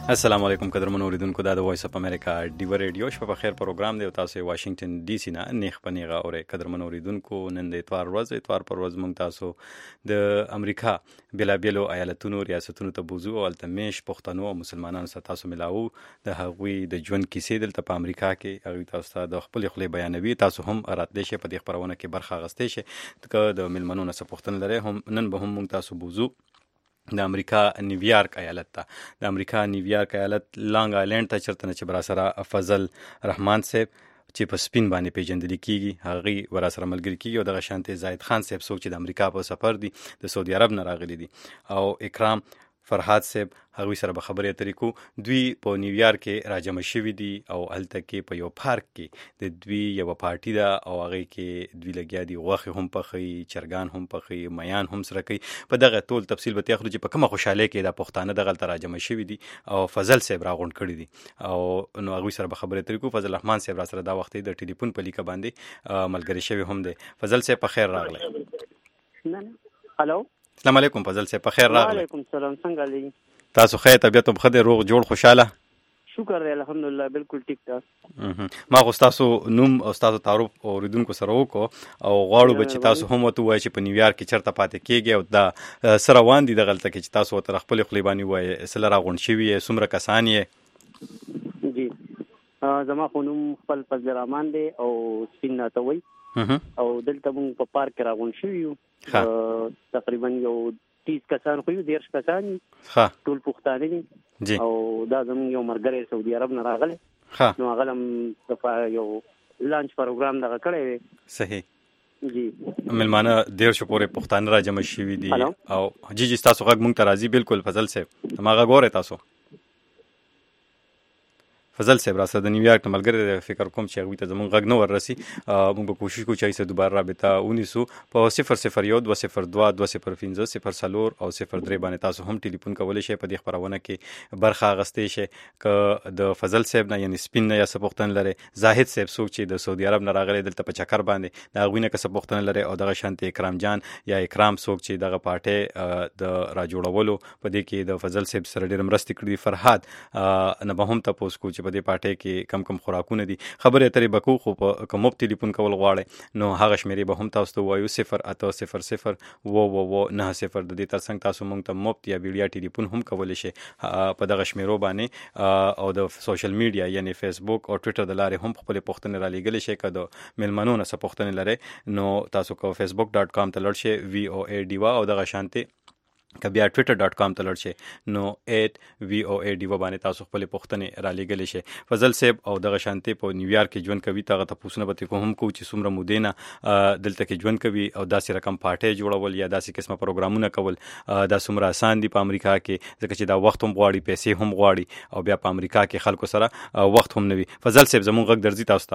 السلام علیکم قدرمن اوریدونکو دا د وایس اپ امریکا ډیو ریډیو شپه په خیر پروګرام دی او تاسو واشنگټن ډي سي نه نیخ پنیغه اوري قدرمن اوریدونکو نن د اتوار پر ورځ مونږ تاسو د امریکا بلابلو ایالتونو ریاستونو ته بوزو او التمیش پښتنو او مسلمانانو سره تاسو ملاو د هغوی د ژوند کیسې دلته په امریکا کې هغوی تاسو ته د خپل خپل بیانوي تاسو هم راتلی شئ په دې خبرونه کې برخه اخیستی شئ که د ملمنو نه څه پوښتنه لرئ هم نن به هم مونږ تاسو بوزو د امریکا نیویارک ایالت ته د امریکا نیویارک ایالت لانګ آیلینډ ته چرته نه چې براسره فضل رحمان صاحب چې په سپین باندې پیژندل کیږي هغه ورسره ملګری کیږي او دغه شانته زاید خان صاحب څوک چې د امریکا په سفر دي د سعودي عرب نه راغلي دي او اکرام فرحات صاحب هغوی سره به خبرې اترې کوو دوی په نیویارک کې راجمع شوي دي او هلته کې په یو پارک کې د دوی یوه پارټي ده او هغې کې دوی لګیا دي غوښې هم پخوي چرګان هم پخوي میان هم سره کوي په دغه ټول تفصیل به تې اخلو چې په کومه خوشحالۍ کې دا پښتانه دغه هلته راجمع شوي دي او فضل صاحب راغونډ کړي دي او نو هغوی سره به خبرې اترې کوو فضل رحمان صاحب را سره دا وخت د ټلیفون په لیکه باندې ملګری شوی هم دی فضل صاحب په خیر راغلی هلو السلام علیکم فضل صاحب په خیر راغلی وعلیکم السلام څنګه دی تاسو خیر طبیعت هم ښه دی روغ جوړ خوشحاله شکر دی الحمدلله بالکل ټیک ټاک ما خو ستاسو نوم او ستاسو تعارف اوریدونکو سره وکړو او غواړو به چې تاسو هم ورته ووایئ چې په نیویارک کې چېرته پاتې کېږئ او دا څه روان دي دغلته کې چې تاسو ورته خپلې خولې باندې ووایئ څه راغونډ شوي یې څومره کسان یې جی زما خو نوم خپل فضل رحمان دی او سپین راته وایي او دلته موږ په پارک کې راغونډ شوي یو تقریبا یو 30 کسان خو یو 10 کسان ټول پښتانه دي او دا زموږ یو ملګری سعودي عرب نه راغلی نو هغه هم یو لانچ پروګرام دغه کړی دی صحیح جی ملمانه 150 پورې پښتانه راجمع شوي دي او جی ستاسو غږ مونږ ته راځي بالکل فضل صاحب ما غږ اورئ تاسو فضل صاحب راسره د نیویارک نه ملګری فکر کوم چې هغوی ته زموږ غږ نه وررسي موږ به کوشش کوو چې هغوی سره دوباره رابطه ونیسو په 001 202 205 04 او 03 باندې تاسو هم ټلیفون کولی شئ په دې خپرونه کې برخه اخیستی شئ که د فضل صاحب نه یعنې سپین نه یا څه پوښتنه لرئ زاهد صاحب څوک چې د سعودي عرب نه راغلی دلته په چکر باندې د هغوی نه که څه پوښتنه لرئ او دغه شانتې اکرام جان یا اکرام څوک چې دغه پارټۍ د راجوړولو په دې کې د فضل صاحب سره ډېره مرستې کړي دي فرحات نه به هم تپوس کوو چې په دې پارټۍ کې کم کم خوراکونه دي خبرې اترې به کوو خو که مفت ټلیفون کول غواړئ نو هغه شمېرې به هم تاسو ته ووایو 0800 990 د دې ترڅنګ تاسو موږ ته مفت یا ویډیا ټلیفون هم کولی شئ په دغه شمېرو باندې او د سوشل میډیا یعنې فیسبوک او ټویټر د لارې هم خپلې پوښتنې را لیږلی شئ که د مېلمنو نه څه پوښتنې لرئ نو تاسو که facebook.com ته لړ شئ VOA ډیوا او دغه شانتې که بیا twitter.com ته لړ شئ نو @VOA ډیوا باندې تاسو خپلې پوښتنې را لیږلی شئ فضل صاحب او دغه شانتې په نیویارک کې ژوند کوي ته هغه تپوسونه به ترې هم کوو چې څومره مودې نه دلته کې ژوند کوي او داسې رقم پارټۍ جوړول یا داسې قسمه پروګرامونه کول دا څومره آسان دي په امریکا کې ځکه چې دا وخت هم غواړي پیسې هم غواړي او بیا په امریکا کې خلکو سره وخت هم نه وي فضل صاحب زموږ غږ درځي تاسو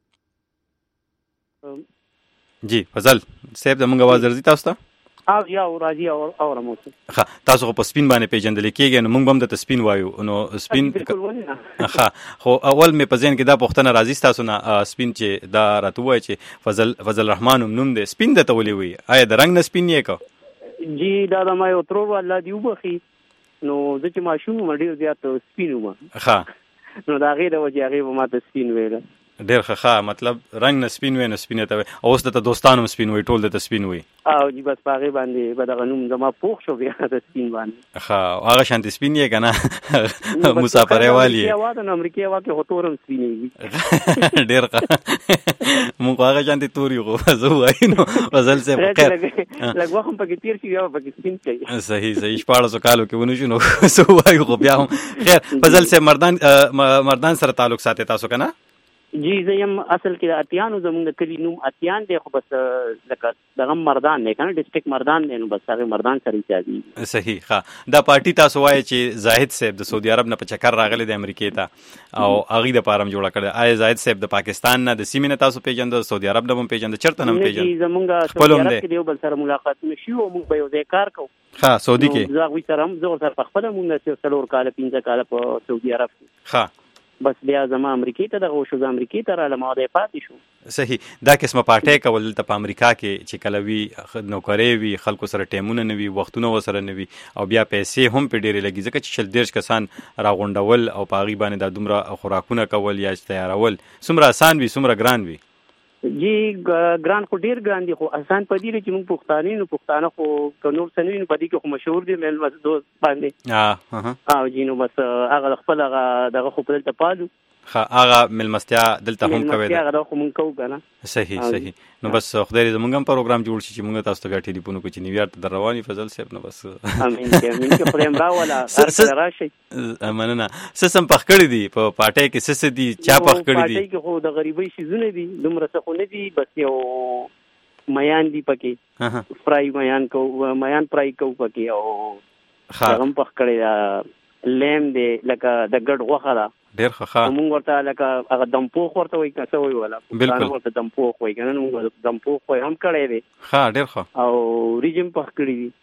ته جی فضل صاحب زموږ اواز درځي تاسو ته یا راځي اورم ښه تاسو خو په سپین باندې پیژندل کېږئ نو موږ به هم درته سپین وایو نو سپین ښه خو اول مې په ذهن کې دا پوښتنه راځي ستاسو نه سپین چې دا راته ووایه چې فضل رحمان هم نوم دی سپین درته ولې وایي آیا د رنګ نه سپین یې که جی دا زما یو ترور الله دې وبخي نو زه چې ماشوم وم ډېر زیات سپین وم ښه نو د هغې د وجې هغې به ماته سپین ویله ډېر ښه مطلب رنګ نه سپین وی نو سپینې ته وی او اوس درته دوستان هم سپین وی ټول درته سپین وی او جی بس په هغې باندې به دغه نوم زما پوخ شو بیا د سپین باندې ښه هغه شانتې سپین یې که نه مسافرۍ وال یې هوا د امریکې هوا کې خو تور هم سپینېږي ډېر ښه مونږ خو هغه شانتې تور یو خو زه ووایي نو فضل صاحب خیر لږ وخت هم پکې تېر شي بیا به پکې سپین کوي صحیح 1400 کالو کې ونه شو نو زه ووایو خو بیا هم خیر فضل صاحب مردان سره تعلق ساتئ تاسو که نه جی زه یم اصل کې د اتیانو زموږ د کلي نوم اتیان دی خو بس لکه دغه مردان دی که نه ډسټرکټ مردان دی نو بس هغې مردان سره یې صحیح ښه دا پارټي تاسو وایئ چې زاهد صاحب د سعودي عرب نه په چکر راغلی دی امریکې ته او هغوی دپاره هم جوړه کړې آیا زاهد صاحب د پاکستان نه د سیمې نه تاسو پیژنده سعودي عرب نه هم پیژنده چېرته نه هم پیژنده زموږ سعودي عرب کې د یو بل سره ملاقاتونه شي او موږ به یو ځای کار کوو ښه سعودي کې زه هغوی سره هم زه ورسره پخپله موږ 4 کاله 15 کاله په سعودي عرب کې ښه بس بیا زما امریکای ته دغه شو، امریکای ته رااله ما د پاتې شو. صحیح. دا قسمه پارټۍ کول دلته په امریکا کې چې کله وي نوکرۍ وي، خلکو سره ټیمونه نه وي، وختونه ورسره نه وي، او بیا پیسې هم پې ډېرې لګي، ځکه چې 40 کسان راغونډول او په هغې باندې دا دومره خوراکونه کول یا تیارول څومره اسان وي څومره ګران وي؟ جی ګران خو ډیر ګران دي، خو آسان په دې چې موږ پښتانه نو پښتانه خو که نور څه نه وي په دې کې خو مشهور دي میلمه دوست باندې. او جی نو بس هغه خپل دغه خو په دلته پالو. هغه ملمستیا دلته هم کوي دا هغه خو مونږ کوو کنه. صحیح. نو بس خدای دې زمونږ هم پروګرام جوړ شي چې مونږ تاسو ته بیا ټلیفون وکړو چې نیویارک ته در رواني فضل صاحب. نو بس امين کې خدای مړه ولا هر راشي. مننه. سسم پخ کړی دي په پارټۍ کې، سس دي چا پخ کړی دي؟ پارټۍ کې خو د غریبۍ شیزونه دي، دومره څه خو نه دي، بس یو میان دي پکې فرای میان کو پرای کو پکې، او هغه پخ کړی لیم دی لکه د ګډ غوښه ده ډېر ښه. موږ ورته لکه هغه دمپوخ ورته وایي که څه وایي ولا بالکل ورته دمپوخ وایي که نه، موږ دمپوخ وایي هم کړی دی. ډېر ښه. او وریجې هم پخ کړي دي.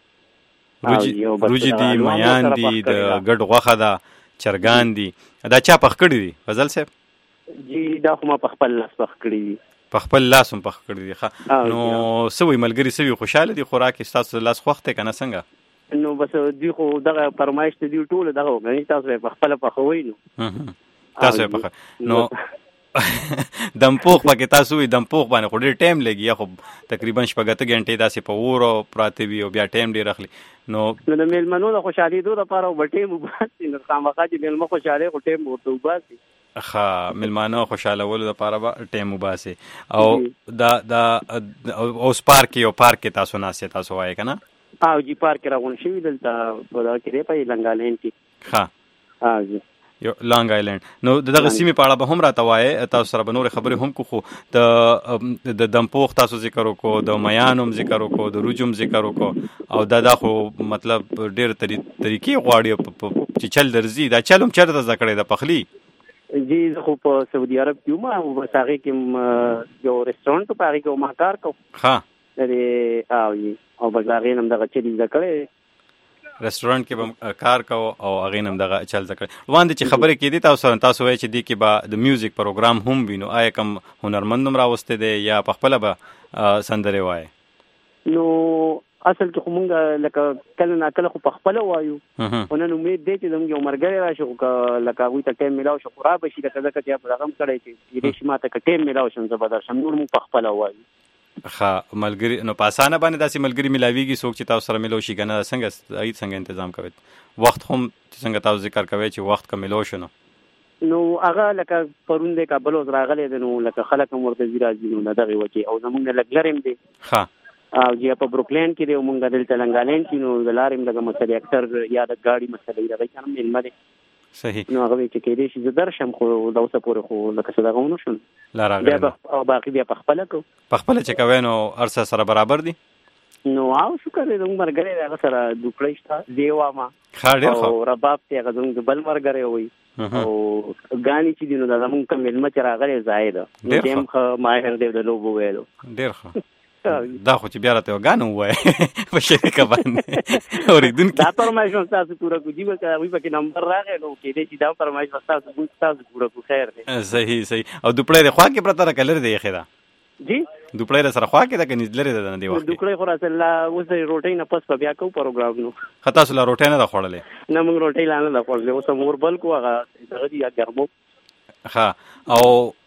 وریجې دي، میان دي، د ګډ غوښه ده، چرګان دي. دا چا پخ کړي دي فضل صاحب؟ جی دا خو ما په خپل لاس پخ کړي دي. په خپل لاس هم پخ کړي دي. نو څه وایي ملګري څه وایي خوشحاله دي خوراک ستاسو لاس خوښ دی که نه څنګه؟ نو بس دوی خو دغه فرمایش ته دی ټول دغه وګڼي تاسو په خپل پخوي. نو تاسو په نو دمپوخ پکې تاسو وي دمپوخ باندې خو ډېر ټایم لګي، خو تقریبا 6 غنټې داسې په اور پراته وي او بیا ټایم ډېر اخلي. نو د میلمنو د خوشحالي دوه لپاره و ټایم وباسي، نو خامخا چې میلمه خوشاله خو ټایم ورته وباسي. میلمانه خوشالولو لپاره ټایم وباسي. او دا اوس پارک یو پارک تاسو ناسې تاسو وایي که نه؟ او جی پارک راغون شوی دلته په دغه کې دی په لنګ آیلینډ کې. جی یو لانګ آیلینډ. نو دغه سیمې په اړه به هم راته وایې، تاسو سره به نورې خبرې هم کو، خو د دمپوخ تاسو ذکر وکړو، د میان هم ذکر وکړو، د روج هم ذکر وکړو، او دا خو مطلب ډېر طریقې غواړي چې چل درځي. دا چل هم چېرته زده کړی د پخلي؟ جی زه خو په سعودي عرب کې وم، او بس هغې کې یو رسټورانټ په هغې کې ما کار کوم. او بس هغې نه هم دغه چل زده کړی، رسټورانټ کې به کار کوو او هغې نه هم دغه چل زده کړی. وړاندې چې خبرې کېدې تاسو وایي چې دې کې به د میوزیک پروګرام هم وي، نو آیا کوم هنرمند هم راوستی دی یا په خپله به سندرې وایي؟ نو اصل کې خو مونږ لکه کله ناکله خو په خپله وایو، خو نن امید دی چې زموږ یو ملګری راشي، خو که لکه هغوی ته ټایم میلاو شي خو را به شي، لکه ځکه چې په دغه هم کړی چې کېدای شي ما ته که ټایم میلاو شم زه به درشم، نور مونږ په خپله وایو. ملګري نو په اسانه باندې داسې ملګري ملاویږي څوک چې تاسو سره ملو شي که نه؟ څنګه تنظیم کوئ وخت هم څنګه تاسو ذکر کوئ چې وخت که ملو شو نو هغه لکه پرون دی کابل اوس راغلی دی، نو لکه خلک هم ورته ځي راځي، نو له دغې وجې او زمونږ نه لږ لرې هم دی. او جی په بروکلین کې دی او مونږ دلته لنګالینډ کې، نو د لارې هم لږه مسلې اکثر یا د ګاډي مسلې د هغې کنه میلمه دی. صحیح. نو هغه وایي چې کېدای شي زه درشم، خو د اوسه پورې خو لکه څه دغه ونه شم بیا او باقي بیا په خپله کوو. په خپله چې کوئ نو هر څه سره برابر دي؟ نو او شکر دی زموږ ملګری دی، هغه سره دوکړی شته دی واما او رباب دی، هغه زموږ بل ملګری وایي، او ګانې چې دي نو دا زموږ کوم میلمه چې راغلی ځای ده، نو دی هم ښه ماهر دی د لوبو ویلو. ډېر ښه. دا خو چې بیا راته یو ګان ووایه په شریکه باندې اورېدونکي دا فرمایش هم ستاسو پوره کړو، جي به که هغوی پکې نمبر راغی نو کېدای شي دا فرمایش به ستاسو پوره کړو. خیر دی. صحیح. او دوپړی د خوا کې پرته ده که لرې ده یخې ده؟ جی دوپړی د سره خوا کې ده که لرې ده نه دې وخت کې؟ دوپړی خو راسره اوس د روټۍ نه پس به بیا کوو پروګرام. نو ښه تاسو لا روټۍ نه ده خوړلې؟ نه موږ روټۍ لا نه ده خوړلې، اوس هم اور بل کړو، هغه دغه دي ګرمو. او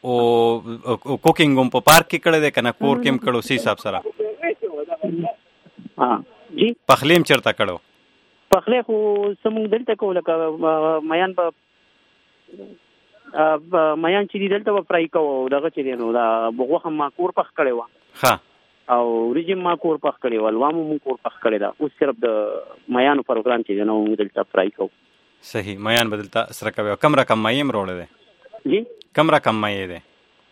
کوکینګ هم په پارک کې کړی دی که نه کور کې هم کړو څه حساب سره؟ جی پخلی هم چېرته کړو؟ پخلی خو څه مونږ دلته کوو، لکه میان به میان چې دي دلته به فرای کوو، او دغه چې دی نو دا غوښه ما کور پخ کړې وه، او وریجې ما کور پخ کړې وه، الوا مو کور پخ کړې ده. اوس صرف د میانو پروګرام چې دی نو مونږ دلته فرای کوو. صحیح. میان به دلته سره کوي. کم رقم مایع هم راوړی دی؟ جی کم رقم مایع دی؟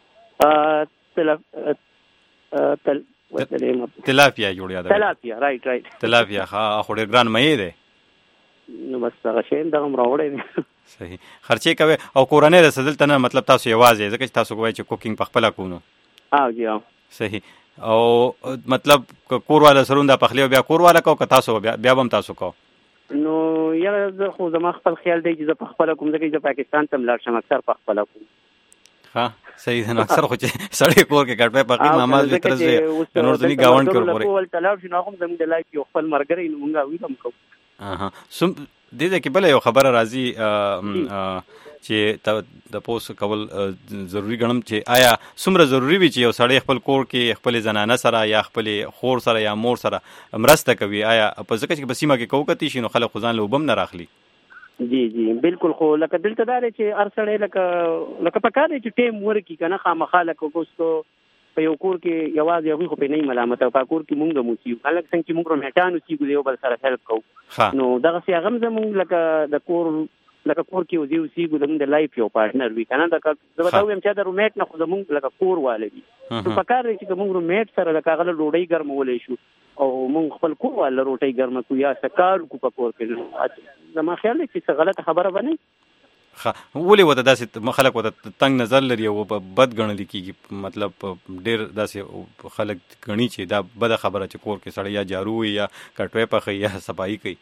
تلافیا جوړ یاد تلافیا رائټ تلافیا. خو ډېر ګران مایع دی. نو بس هغه شی دغه هم راوړی دی. صحیح. خرچې کوئ او کورنۍ ده څه دلته نه؟ مطلب تاسو یوازې ځکه چې تاسو وایئ چې کوکینګ په خپله کوو نو؟ جی صحیح. او مطلب که کور والا سره دا پخلی بیا کور والا کوو که تاسو بیا به هم تاسو کوو؟ نو یاره زه خو زما خپل خیال دی چې زه په خپله کوم ځکه چې پاکستان ته لاړ شم اکثر په خپله کوم. ها صحیح ده. اکثر خو چې سړی کور کې ګډ په پخې ماما دې ترز دې نور ځنی گاوند کړ پورې ول تلاړ شنو کوم زموږ د لایف یو خپل مرګري نو مونږه ویلم کو. سم دې کې بل یو خبره راځي چې د پوس کول ضروری ګڼم چې آیا څومره ضروری وي چې یو سړی خپل کور کې خپل زنانه سره یا خپل خور سره یا مور سره مرسته کوي. آیا په ځکه چې بسیمه کې کوکتی شي نو خلک خدان له وبم نه راخلي؟ جی بالکل. خو لکه دلته دا چې هر سړی لکه پکار دی چې ټیم ورکی کنه خامخا لکه کوستو په یو کور کې یوازې هغوی خو په نه ملامت او په کور کې مونږ موسیو خلک څنګه چې مونږ رومټانو سیګو یو بل سره هیلپ کوو نو دغه سی هغه زمونږ لکه د کور کې یو سیګو د لایف یو پارټنر وي کنه. دا زه به وایم چې د رومټ نه خو زمونږ لکه کور والي نو پکار دی چې مونږ رومټ سره لکه هغه ډوډۍ ګرمولې شو او مونږ خپل کور والا روټۍ ګرمه کو یا سکار کو په کور کې. زما خیال دی چې غلطه خبره بنئ. ولې وته داسې خلک وته تنگ نظر لري او بد ګڼل کیږي؟ مطلب ډېر داسې خلک ګڼي چې دا بده خبره چې کور کې سړی یا جارو یا کټوي پخې یا صفایي کوي.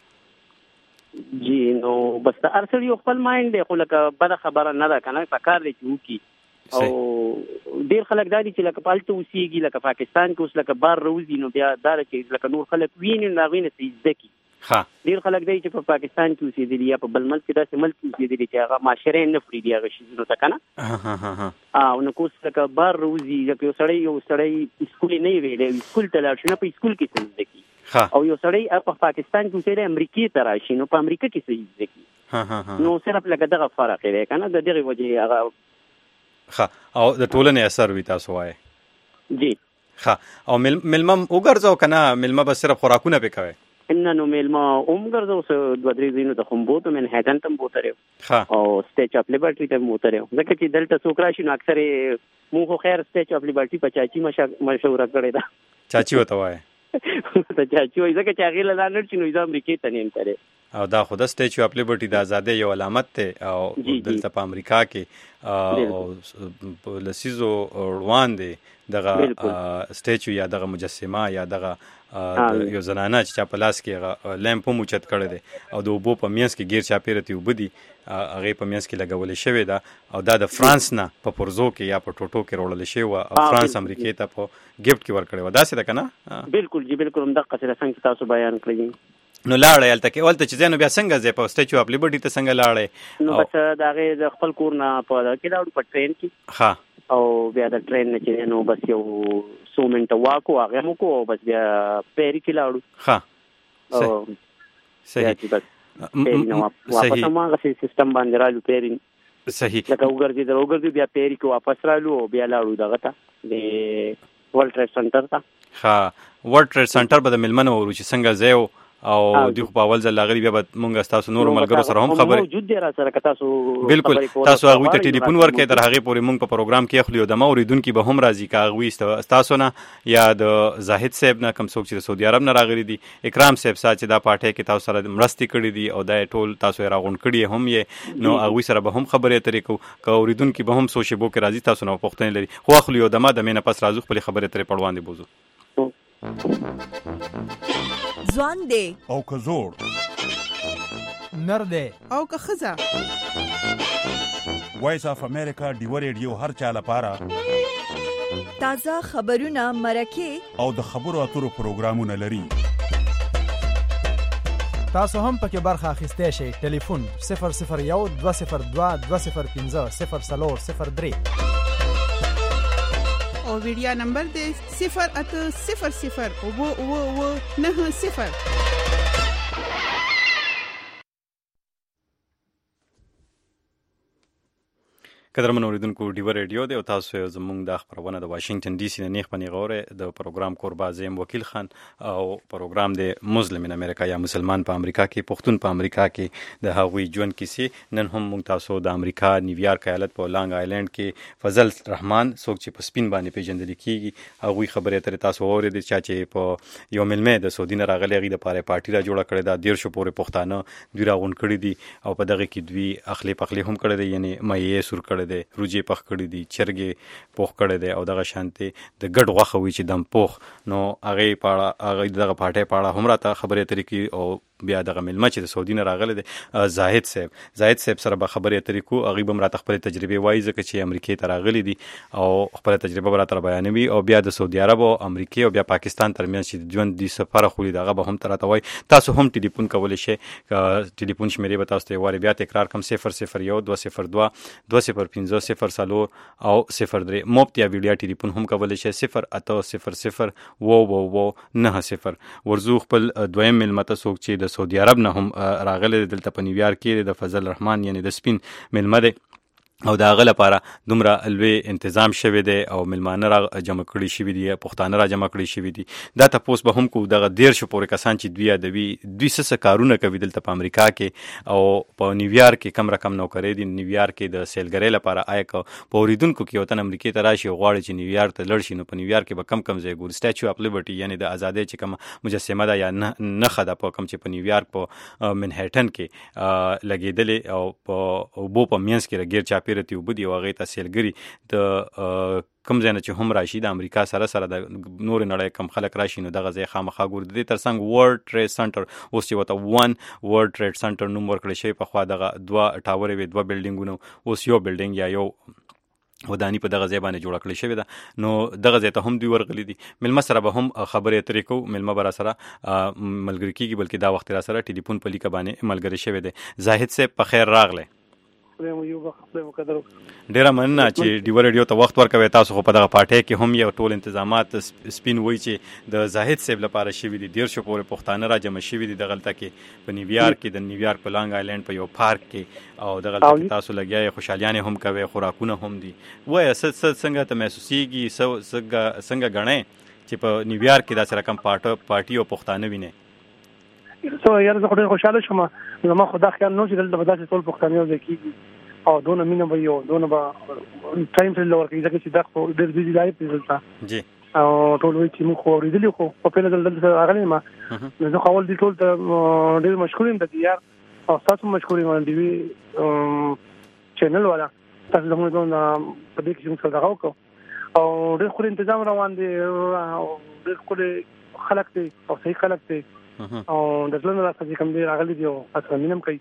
جی نو بس د ارسل یو خپل مایند دی خو لکه بده خبره نه ده کنه پکار دی چې وکي. او ډیر خلک دا دي چې لکه پالته اوسېږي لکه پاکستان کې اوس لکه بار روزي نو بیا دا چې لکه نور خلک ویني نو هغوی نه څه زده کي. ډیر خلک دی چې په پاکستان کې اوسېدلي یا په بل ملک کې داسې ملک کې اوسېدلي چې هغه معاشرې نه پرېږدي هغه شیزونو ته که نه. او نو اوس لکه بار روزي لکه یو سړی سکول یې نه وي ویلی سکول ته لاړ شي نه په سکول کې څه زده کي او یو سړی په پاکستان کې اوسېدلی امریکې ته راشي نو په امریکا کې څه زده کي. نو صرف لکه دغه فرق دی که نه د دغې وجې هغه او د ټولنې اثر وي تاسو وایي. جی او مېلمه وګرځو که نه مېلمه به صرف خوراکونه پې کوئ؟ نه نو مېلمه ومګرځو اوس 2-3 ځایونو ته خو م بوتو منهټن ته م بوتلی او سټیچ اف لیبرټي ته م بوتلی ځکه چې دلته څوک راشي نو اکثر یې مونږ خو خیر سټیچ اف لیبرټي په چاچي مشهوره کړې ده. چاچي ورته وایي؟ ته چاچي وایي ځکه چې هغې له لا نه شي نو زه امریکې ته نه یم تللی. او دا خو د سټیچو اف لیبرټي د ازادۍ یو علامت دی او دلته په امریکا کې لسیزو روان دی دغه سټیچو یا دغه مجسمه یا دغه یو زنانه چې چا په لاس کې لیمپ هم اوچت کړی دی او د اوبو په منځ کې ګیر چاپېره تې اوبه دي هغې په منځ کې لګولې شوې ده او دا د فرانس نه په پرزو کې یا په ټوټو کې راوړلې شوې وه او فرانس امریکې ته په ګفټ کې ورکړې وه. داسې ده که نه؟ بالکل جی بالکل همدغسې ده څنګه چې تاسو بیان کړی. نو لاړې هلته چې ځای نو بیا څنګه ځې په سټیچو اف لیبرټي ته څنګه لاړې؟ نو بس د هغې د خپل کور نه په دغه کې لاړو په ټرین کې او بیا د ټرین نه چې نو بس یو څو منټه واک و هغه هم وکړو او بس بیا پیري کې لاړو. صحیح بس پیري نه واپس هماغسې سیسټم باندې رالو پیري صحیح لکه وګرځېدل بیا پیري کې واپس رالو او بیا لاړو دغه ته د ورلډ ټریډ سنټر ته. ورلډ ټریډ سنټر به د مېلمنو ورو چې څنګه ځای و او دوی خو په اول ځل راغلي بیا به مونږ ستاسو نورو ملګرو سره هم خبرې موجود دی را سره که تاسو بالکل تاسو هغوی ته ټلیفون ورکړئ تر هغې پورې مونږ په پروګرام کې اخلو. دما اورېدونکي به هم راځي که هغوی ستاسو نه یا د زاهد صاحب نه کوم څوک چې د سعودي عرب نه راغلي دي اکرام صاحب سا چې دا پارټۍ کې تاسو سره مرستې کړي دي او دا ټول تاسو یې راغونډ کړي هم یې نو هغوی سره به هم خبرې اترې کوو. که اورېدونکي به هم څو شیبو کې راځي تاسو نه پوښتنې لري خو اخلو یو دما د مینه پس راځو خپلې خبرې اترې په وړاندې بوځو. ځوان دی او که زوړ نر دی او که ښځه وایس اف امریکا ډیو ریډیو هر چا لپاره تازه خبرونه مرکې او د خبرو اترو پروګرامونه لري. تاسو هم پکې برخه اخیستی شئ. ټلیفون 001 202 205 0403 او ویډیا نمبر دی 0800 90. قدرمن اوریدونکو ډیو ریډیو دی او تاسو زموږ د خبرونه د واشنگټن ډي سي نه نیغ په نیغه اورئ. د پروګرام کوربه زیم وکیل خان او پروګرام د مسلم ان امریکا یا مسلمان په امریکا کې پښتون په امریکا کې د هغوی ژوند کیسې نن هم موږ تاسو د امریکا نیویارک ایالت په لانګ آیلینډ کې فضل رحمان څوک چې په سپین باندې پیژندل کیږي هغوی خبرې اترې تاسو اورېدې چې په یو ملمه د سعودي نه راغلي هغوی دپاره پارټي را جوړه کړې ده 150 پورې پښتانه دوی راغونډ کړي دي او په دغه کې دوی اخلي پخلي هم کړی دی یعنې مایې سور کړی دی روجې پخ کړي دي چرګې پوخ کړی دی او دغه شانتې د ګډ غوښه وي چې دم پوخ نو هغې په اړه هغوی دغه پارټۍ په اړه هم راته خبرې اترې کوي او بیا دغه ملما چې د سعودي نه راغلی دی زاهد صاحب سره به خبرې اترې کو. هغوی به هم راته خپلې تجربې وایي ځکه چې امریکې ته راغلي دي او خپله تجربه به راته بیانوي او بیا د سعودي عرب او امریکې او بیا پاکستان ترمنځ چې د ژوند د سفر خولي دغه به هم راته وایي. تاسو هم ټلیفون کولی شئ. ټلیفون شمیرې به تاسو ته وارې بیا تکرار کړم 001 202 205 04 او 03. مفت یا ویډیا ټلیفون هم کولی شئ 0800 90 ورزو خپل دویم ملما ته څوک چې د سعودي عرب نه هم راغلی دلته په نیویارک کې د فضل الرحمن یعنی د سپین ملما دی او د هغه لپاره دومره لوی تنظیم شوی دی او ملمانه را جمع کړي شوي دي پښتانه را جمع کړي شوي دي. دا تپوس به هم کو دغه 150 پورې کسان چې دوی څه کارونه کوي دلته په امریکا کې او په نیویارک کې کم رقم نوکري دي. نیویارک کې د سیلګرۍ لپاره آیا په اوریدونکو کې وطن امریکا ته راشي غواړي چې نیویارک ته لړ شي نو په نیویارک کې به کم ځای ګوري. سټیچو اف لیبرټي یعنی د ازادۍ چې کوم مجسمه ده یا نښه ده په کوم چې په نیویارک په منهټن کې لګېدلې او په اوبو په مینس کې غیر چاپیره تی وبدي او هغې ته سیلګري د کوم ځای نه چې هم راشي د امریکا سره د نور نړۍ کم خلک راشي نو دغه ځای خامخا ګوري. د دې ترڅنګ ورلد ټریډ سنټر اوس چې ورته ورلد ټریډ سنټر نوم ورکړی شوی. پخوا دغه 2 ټاورې وې 2 بلډینګونه اوس یو بلډینګ یا یو ودانی په دغه ځای باندې جوړه کړې شوې ده. نو دغه ځای ته هم دوی ورغلي دي. ملما سره به هم خبرې اترې کوو. ملما به را سره ملګري کېږي بلکې دا وخت را سره ټلیفون په لیکه باندې ملګری شوی دی. زاهد صاحب په خیر راغلی. ډیره مننه چې ډیو ریډیو ته وخت ورکوي. تاسو خو په دغه پارټۍ کې هم یو ټول انتظامات سپین وایي چې د زاهد صاحب لپاره شوي دي. 150 پورې پښتانه را جمع شوي دي دغلته کې په نیویارک کې د نیویارک په لانګ آیلینډ په یو پارک کې او دغلته کې تاسو لګیا خوشحالیانې هم کوي خوراکونه هم دي. وایه څنګه ته محسوسیږي څنګه ګڼئ چې په نیویارک کې داسې رقم پارټي او پښتانه وینئ؟ یاره زه خو ډېر خوشحاله شوم. زما خو دا خیال نه و چې دلته به داسې ټول پښتانه یو ځای کېږي او دونه مینه به یو دونه به ټایم پرې ورکوي ځکه چې دا خو ډېر بیزي لایف دی دلته او ټول وایي چې موږ خو اورېدلي خو په پیله ځل دلته راغلی یم نو زه خو اول دې ټول ته ډېر مشکور یم د دې یار او تاسو مشکور یم د دې چینل والا تاسو زموږ په دې کې چې موږ سره دغه وکړو او ډېر ښکلی انتظام روان دی او ډېر ښکلی خلک دی او صحیح خلک دی او د زړه نه راڅخه چې کوم دی راغلی دی او تاسو مینه هم کوي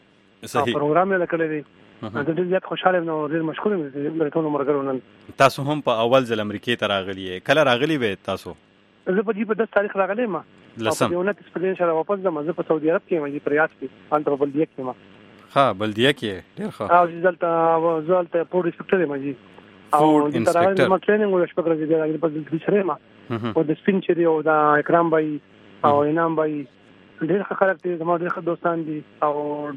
او پروګرام یې کړی دی. زه ډېر زیات خوشحاله یم او ډېر مشکور یم د ټولو ملګرو نن. تاسو هم په اول ځل امریکې ته راغلي یې. کله راغلي وې تاسو؟ زه په 10 تاریخ راغلی یم او په 19 سپدین سره واپس ځم. زه په سعودي عرب کې یم په ریاض کې هلته په بلدیه کې یم. ښه بلدیه کې ډېر ښه. او زه هلته فوډ انسپکټر یم او دلته راغلی یم ټریننګ وشو شپږ ورځې بیا راغلی په دلته سره یم او د سپین چې دی او د اکرام بای او انعام بای ډېر ښه خلک دي زما ډېر ښه دوستان دي او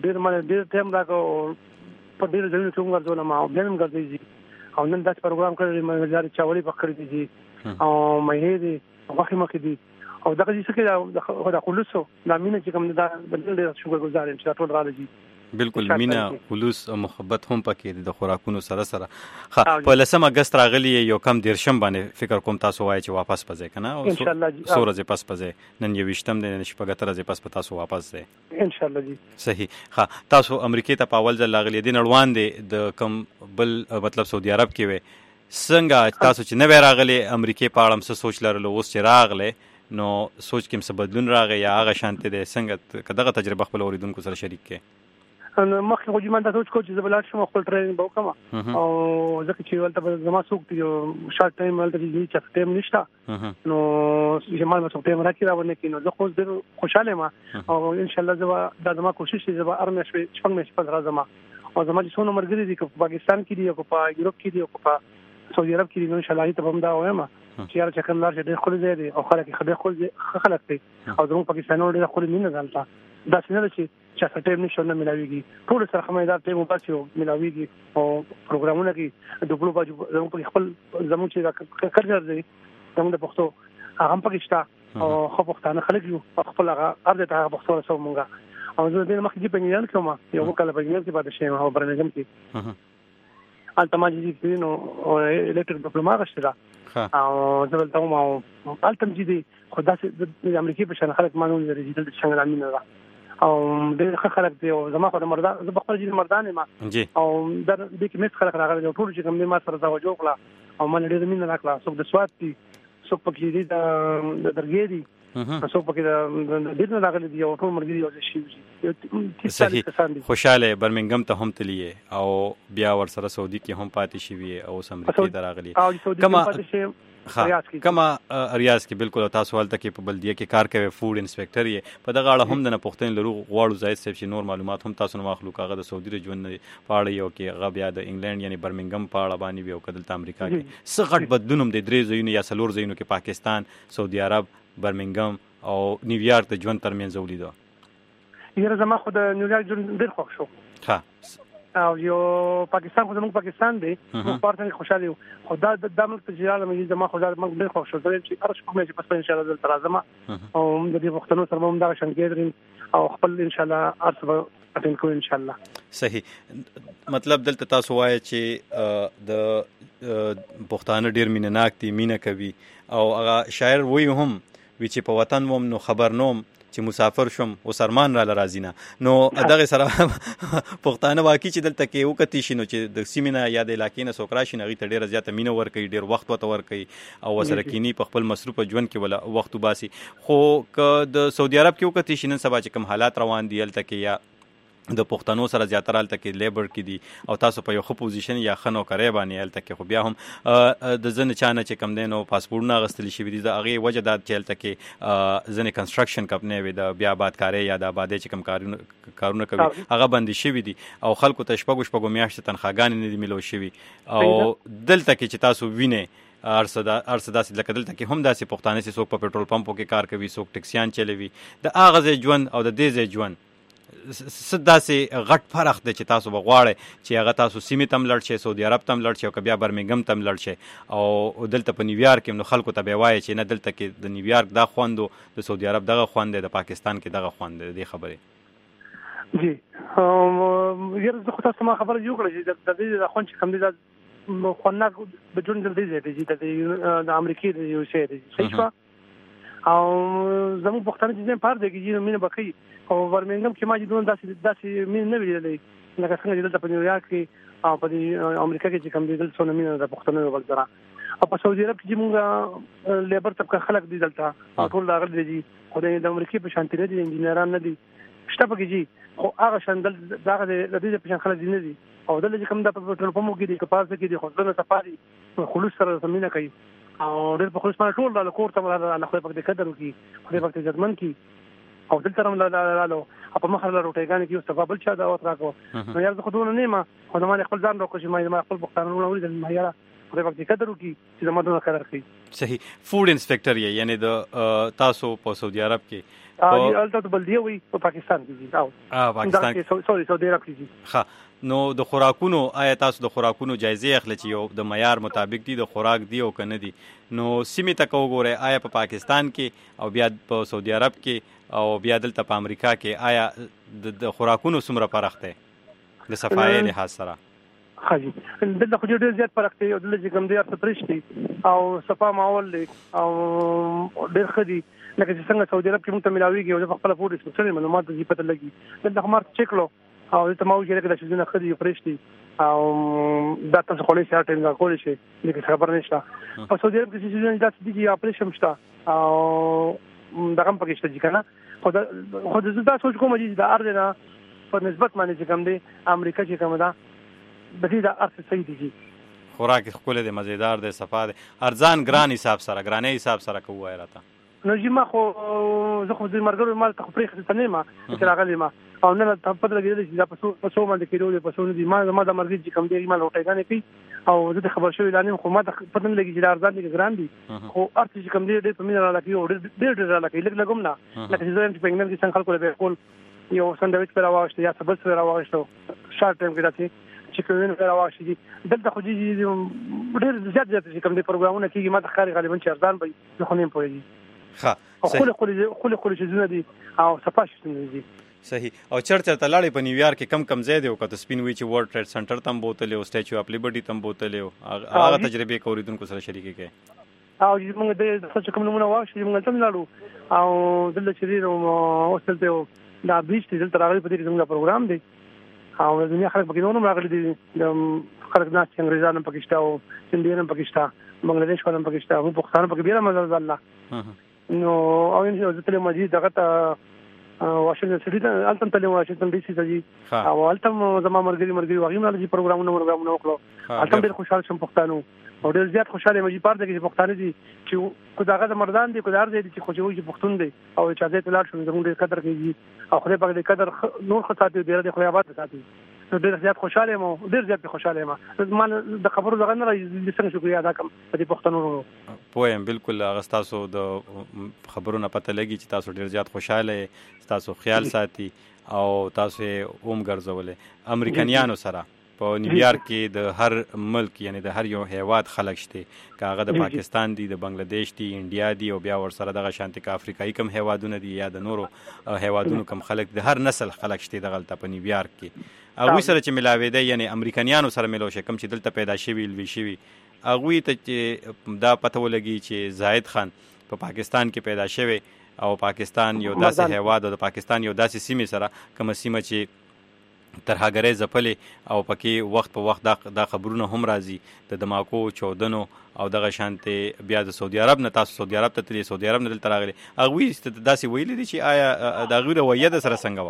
ډېر ټایم راکړو په ډېرو ځایونو کې هم ګرځولم او بیا هم ګرځېږي او نن داسې پروګرام کړی دی مزارې چاولې پخ کړي دي او مېوې دي غوښې مخې دي او دغه څه کې د خلوصو د مینه چې کوم دا ډېر شکرګزار یم چې دا ټول راغلي. بالکل مینه خلوص او محبت هم پکې د خوراکونو سره سره. په 10 اگست راغلی یو کم 13 باندې فکر کوم تاسو وایي چې واپس پځئ کنه او ان شاء الله سو ورځې پس پځئ. نن 28 دی نن شپږ ورځې پس په تاسو واپس ځئ ان شاء الله جی. صحیح. ها تاسو امریکې ته په اول ځل راغلی دي نړوان دي د کم بل مطلب سعودي عرب کې وي څنګه تاسو چې نو راغلی امریکې په اړه څه سوچ لرلو اوس چې راغلی نو سوچ کې څه بدلون راغی یا هغه شانته دي څنګه کداغه تجربه خپل اوریدونکو سره شریک کړئ؟ مخکې خو جمان تاسو کوچ چې زبلات شم خپل ټریننګ به وکم او ځکه چې ولته زما څوک یو شارټ ټایم ولته چې چې ټایم نشته نو جمان مې څوک ټایم راکړه ونه کینو زه خو ډېر خوشاله یم او ان شاء الله دا زما کوشش دی زما ارمه شپږ مې په راځم او زما چې څونه مرګري دي په پاکستان کې دي او په یورپ کې دي او په سعودي عرب کې دي ان شاء الله ته هم دا وایم چې یاره چې کله لار ډېر خلک دي او خلک خلک دي او زموږ پاکستانونو ډېر خلک نه غلطه دا څنګه چې چې ټایم نشو نه ملاويږي ټول سره خمایدار ټیم وباسي ملاويږي او پروګرامونه کې د ګلو باجو زموږ خپل زموږ چې کړل دي زموږ د پښتو هغه پاکستان او خو پښتانه خلک یو خپل هغه ارزه ته پښتو سره مونږه او زه دې مخکې په نیال کوم یو کله په نیال کې پاتې شم او برنامه کې التما چې نو الکتریک ډیپلوما غشتره او زه ولته ما التم چې خدا د امریکای په شان خلک مانو لري چې د څنګه امینه او ډېر خلک دی او زما خو د مردان زه بخپل چې مردان ما او د دې کې مس خلک راغلي ټول چې کوم دې ما سره توجه وکړه او من ډېر مين راکړه څوک د سواد دي څوک پکې دي د درګې دي څو پکې د دې نه راغلي دي او ټول مرګي یو شي صحیح. خوشاله برمنګم ته هم تلی او بیا ور سره سعودي کې هم پاتې شي او امریکا ته راغلي کما ریاض کې بالکل تاسو حالت کې په بلدیه کې کار کوي فود انسپیکټر یې په دغه اړه هم د پښتون لرو غواړو زاید صاحب چې نور معلومات هم تاسو نو مخلوق هغه د سعودي رجون په اړه یو کې هغه بیا د انګلند یعنی برمنګم په اړه باندې یو کدل امریکا کې څه غټ بدلون هم د درې ځایونو یا څلور ځایونو کې پاکستان سعودي عرب برمنګم او نیویارک د ژوند ترمنځ ولیدو. یره زما خو د نیویارک ژوند ډیر خوښ شو. ها او یو پاکستان خو زموږ پاکستان دی موږ پارتنه خوشاله یو خو دا د ملک تجارت مې زما خو موږ ډیر خوښ شو چې هر څه کومه چې پس ان شاء الله تر راځم او د دې وختونو سره موږ دا شانګیدرین او خپل ان شاء الله ارسبه اټین کوو ان شاء الله. صحیح. مطلب دلته تاسو وایي چې د پښتانه ډیر مینناک دي مینه کوي او هغه شاعر وایي هم وی چې په وطن وم نو خبر نوم چې مسافر شوم او سرمان را لرازینا نو دغه سره پښتانه واقعي چې دلته کې وکتی شنو چې د سیمینه یا د علاقې نه سوکرا شي نغې ته ډیره زیاته مینه ور کوي ډیر وخت وته ور کوي او سره کینی په خپل مصروف ژوند کې ولا وخت وباسي. خو ک د سعودي عرب کې وکتی شنو سبا چې کوم حالات روان دي الته کې یا د پښتنو سره زیاتره الته کې لیبر کې دي او تاسو په یو خو پوزیشن یا خنو کرے باندې الته کې خو بیا هم د ځنه چانه چې کم دینو پاسپورت نه غستلی شي دي د هغه وجه د چلته کې ځنه کنستراکشن کمپنی وي د بیا آباد کاری یا د آبادې چې کم کارونه کوي هغه باندې شي دي او خلکو ته شپږ میاشتې تنخواګانې نه دي ملو شي او دلته کې چې تاسو وینئ ارصدا سي لکه دلته کې هم داسې پښتانه سي څوک په پېټرول پمپو کې کار کوي څوک ټکسیان چلوي د اغه ژوند او د دې ژوند داسې غټ فرق دی چې تاسو بغواړئ چې هغه تاسو سیمې تم لړ شئ سعودي عرب تم لړ شئ او بیا برمنګم تم لړ شئ او دلته په نیویارک کې نو خلکو ته به وایي چې نه دلته کې د نیویارک دا خوندو د سعودي عرب دغه خوند دی د پاکستان کې دغه خوند دی د خبرې جی یره زه خو تاسو ما خبره جوړ کړم چې د دې خوند چې کم دي دا خوند د جون جلدی دی چې د امریکای د یو شی دی صحیح او زموږ پښتانه چې پاره دی چې مینه بقي او برمنګم کې ما چې داسې مینه نه ویلې لکه څنګه چې دلته په نیویارک کې او په امریکا کې چې کوم دي دلته څونه مینه د پښتنو وګ درا او په سعودي عرب کې چې موږ لیبر طبقه خلک دي دلته ټول راغلي دي خو د امریکا په شان نه دي انجینران نه دي شته پکې جی خو هغه شان دغه د دې په شان خلک دي نه دي او دلته چې کوم د پټرول پمپ کې دي کپاس کې دي خو دلته سفاري خلوص سره زمينه کوي او ډېر په خلوص باندې ټول د کور ته الله خو په قدر وکي خو په ځدمن کې او دلته رم لاله په مخه له روټيګان کې یو سبب چا دا وته راکو نو یار زه خو دونه نه ما خو ما خپل ځان راکو چې ما خپل پښتانه ولې د مهیرا خو په قدر وکي چې زما دونه قدر کوي. صحیح. فود انسپیکټر یعنی د تاسو په سعودي عرب کې الته بلدیه وي په پاکستان کې او پاکستان کې سعودي عرب کې ها نو د خوراکونو آیا تاسو د خوراکونو جایزه اخلي چې یو د معیار مطابق دي د خوراک دی او کنه دي نو سیمه تک وګوره آیا په پاکستان کې او بیا په سعودي عرب کې او بیا دلته په امریکا کې آیا د خوراکونو څومره فرق دی د صفای لحاظ سره؟ خاجي دلته خو ډېر زیات فرق دی او دلته چې کوم دی ارته پرشتي او صفا ماحول دی او ډېر خدي لکه څنګه سعودي عرب کې مونږ ته ملاويږي او د خپل فود انسپیکټر معلومات دې پته لګي دلته خمار چیک کړو او ته ما وایي چې د خدي پرشتي او دا تاسو خو له سره ټینګه کولې شي دغه خبر نشته په سعودي عرب کې چې دا دي اپریشن شته او دا کوم پکې شته کنه خو دا سوچ کوم چې دا ارزنه په نسبت باندې چې کوم دی امریکا چې کوم دا د دې د ارث صحیح دي خوراک خپل د مزیدار د صفا د ارزان ګران حساب سره ګرانې حساب سره کوه راته نو چې ما خو زه خو د مرګرو مال ته پرې خته نه ما چې راغلی ما او نه ته پته لګیږي چې دا په څو باندې کېدو په څو دي ما د مرګ چې کم دی ما لوټایګانې کوي او زه خبر شوی لانه خو ما ته پته نه لګیږي چې ارزان دي ګران دي خو ارث چې کم دی د پمینه را لګي او ډېر را لګي لګم نه لکه چې زه په انګلند کې څنګه خلکو له کول یو سندویچ پر واغشته یا سبز پر واغشته شارټ ټایم کې راځي چې کومین پر واغشتي دلته خو دې ډېر زیات چې کوم دي پروګرامونه کیږي ما ته خاري غالبا چې ارزان به خو نه پوهیږي ها خو چې زونه دي او صفاش دي. صحیح. او چرته تلاړې په نیویارک کې کم زیاده او کته سپین وی چې ورلد ټریډ سنټر تم بوتل او سټیچو اف لیبرټي تم بوتل او هغه تجربه کوریدونکو سره شریک کړي او موږ د څه کوم نمونه واښې موږ تم لاړو او دلته چې او اوسلته دا بیچ دلته راغلي په دې څنګه پروګرام دی او د دنیا خلک پکې نور راغلي دي د خلک ناس انګریزانو پاکستان او سندیانو پاکستان بنگلاديش ولهم پاکستان او پاکستان پکې بیا مزه الله نو او ان زه مجید دغه واشنگټن سټي ته التم تل واشنگټن ډي سي ته جی او التم زما مرګري واغیم نه جی پروګرامونه وکړو التم ډیر خوشاله شم پښتانو او ډیر زیات خوشاله مې پاره کې پښتانه دي چې کو داغه د مردان دي کو دار دي چې خوشوي چې پښتون دي او چې ځای ته لاړ شو زموږ ډیر قدر کوي او خدای پاک دې قدر نور خطاتي ډیر د خدای آباد ساتي ډیر زیات خوشاله مو ډیر زیات خوشاله ما زما د خبرو زغ نه راځي څنګه شکریا ادا کوم د پښتنو پوهم بالکل هغه تاسو د خبرونه پته لګي چې تاسو ډیر زیات خوشاله تاسو خیال ساتي او تاسو اوم ګرځولې امریکایانو سره په نیویارک کې د هر ملک یعنی د هر یو هیواد خلک شته کاغه د پاکستان دی د بنگلاديش دی انډیا دی او بیا ور سره دغه شانتي کا افریقایي کم هیوادونه دي یا د نورو هیوادونو کم خلک د هر نسل خلک شته دغه په نیویارک کې هغه سره چې ملاوي دی یعنی امریکایانو سره ملو شي کم چې دلته پیدا شوی لوي شوی هغه ته چې دا پته ولګي چې زاهد خان په پاکستان کې پیدا شوی او پاکستان یو داسې هیواد د پاکستان یو داسې سیمه سره کوم سیمه چې ترهګرۍ ځپلې او پکې وخت په وخت دا خبرونه هم راځي د دماکو چودنو او دغه شانته بیا د سعودي عرب نه تاسو سعودي عرب ته تللی سعودي عرب نه دلته راغلي هغه داسې ویلي دي چې آیا دا غوړه رویه د سره څنګه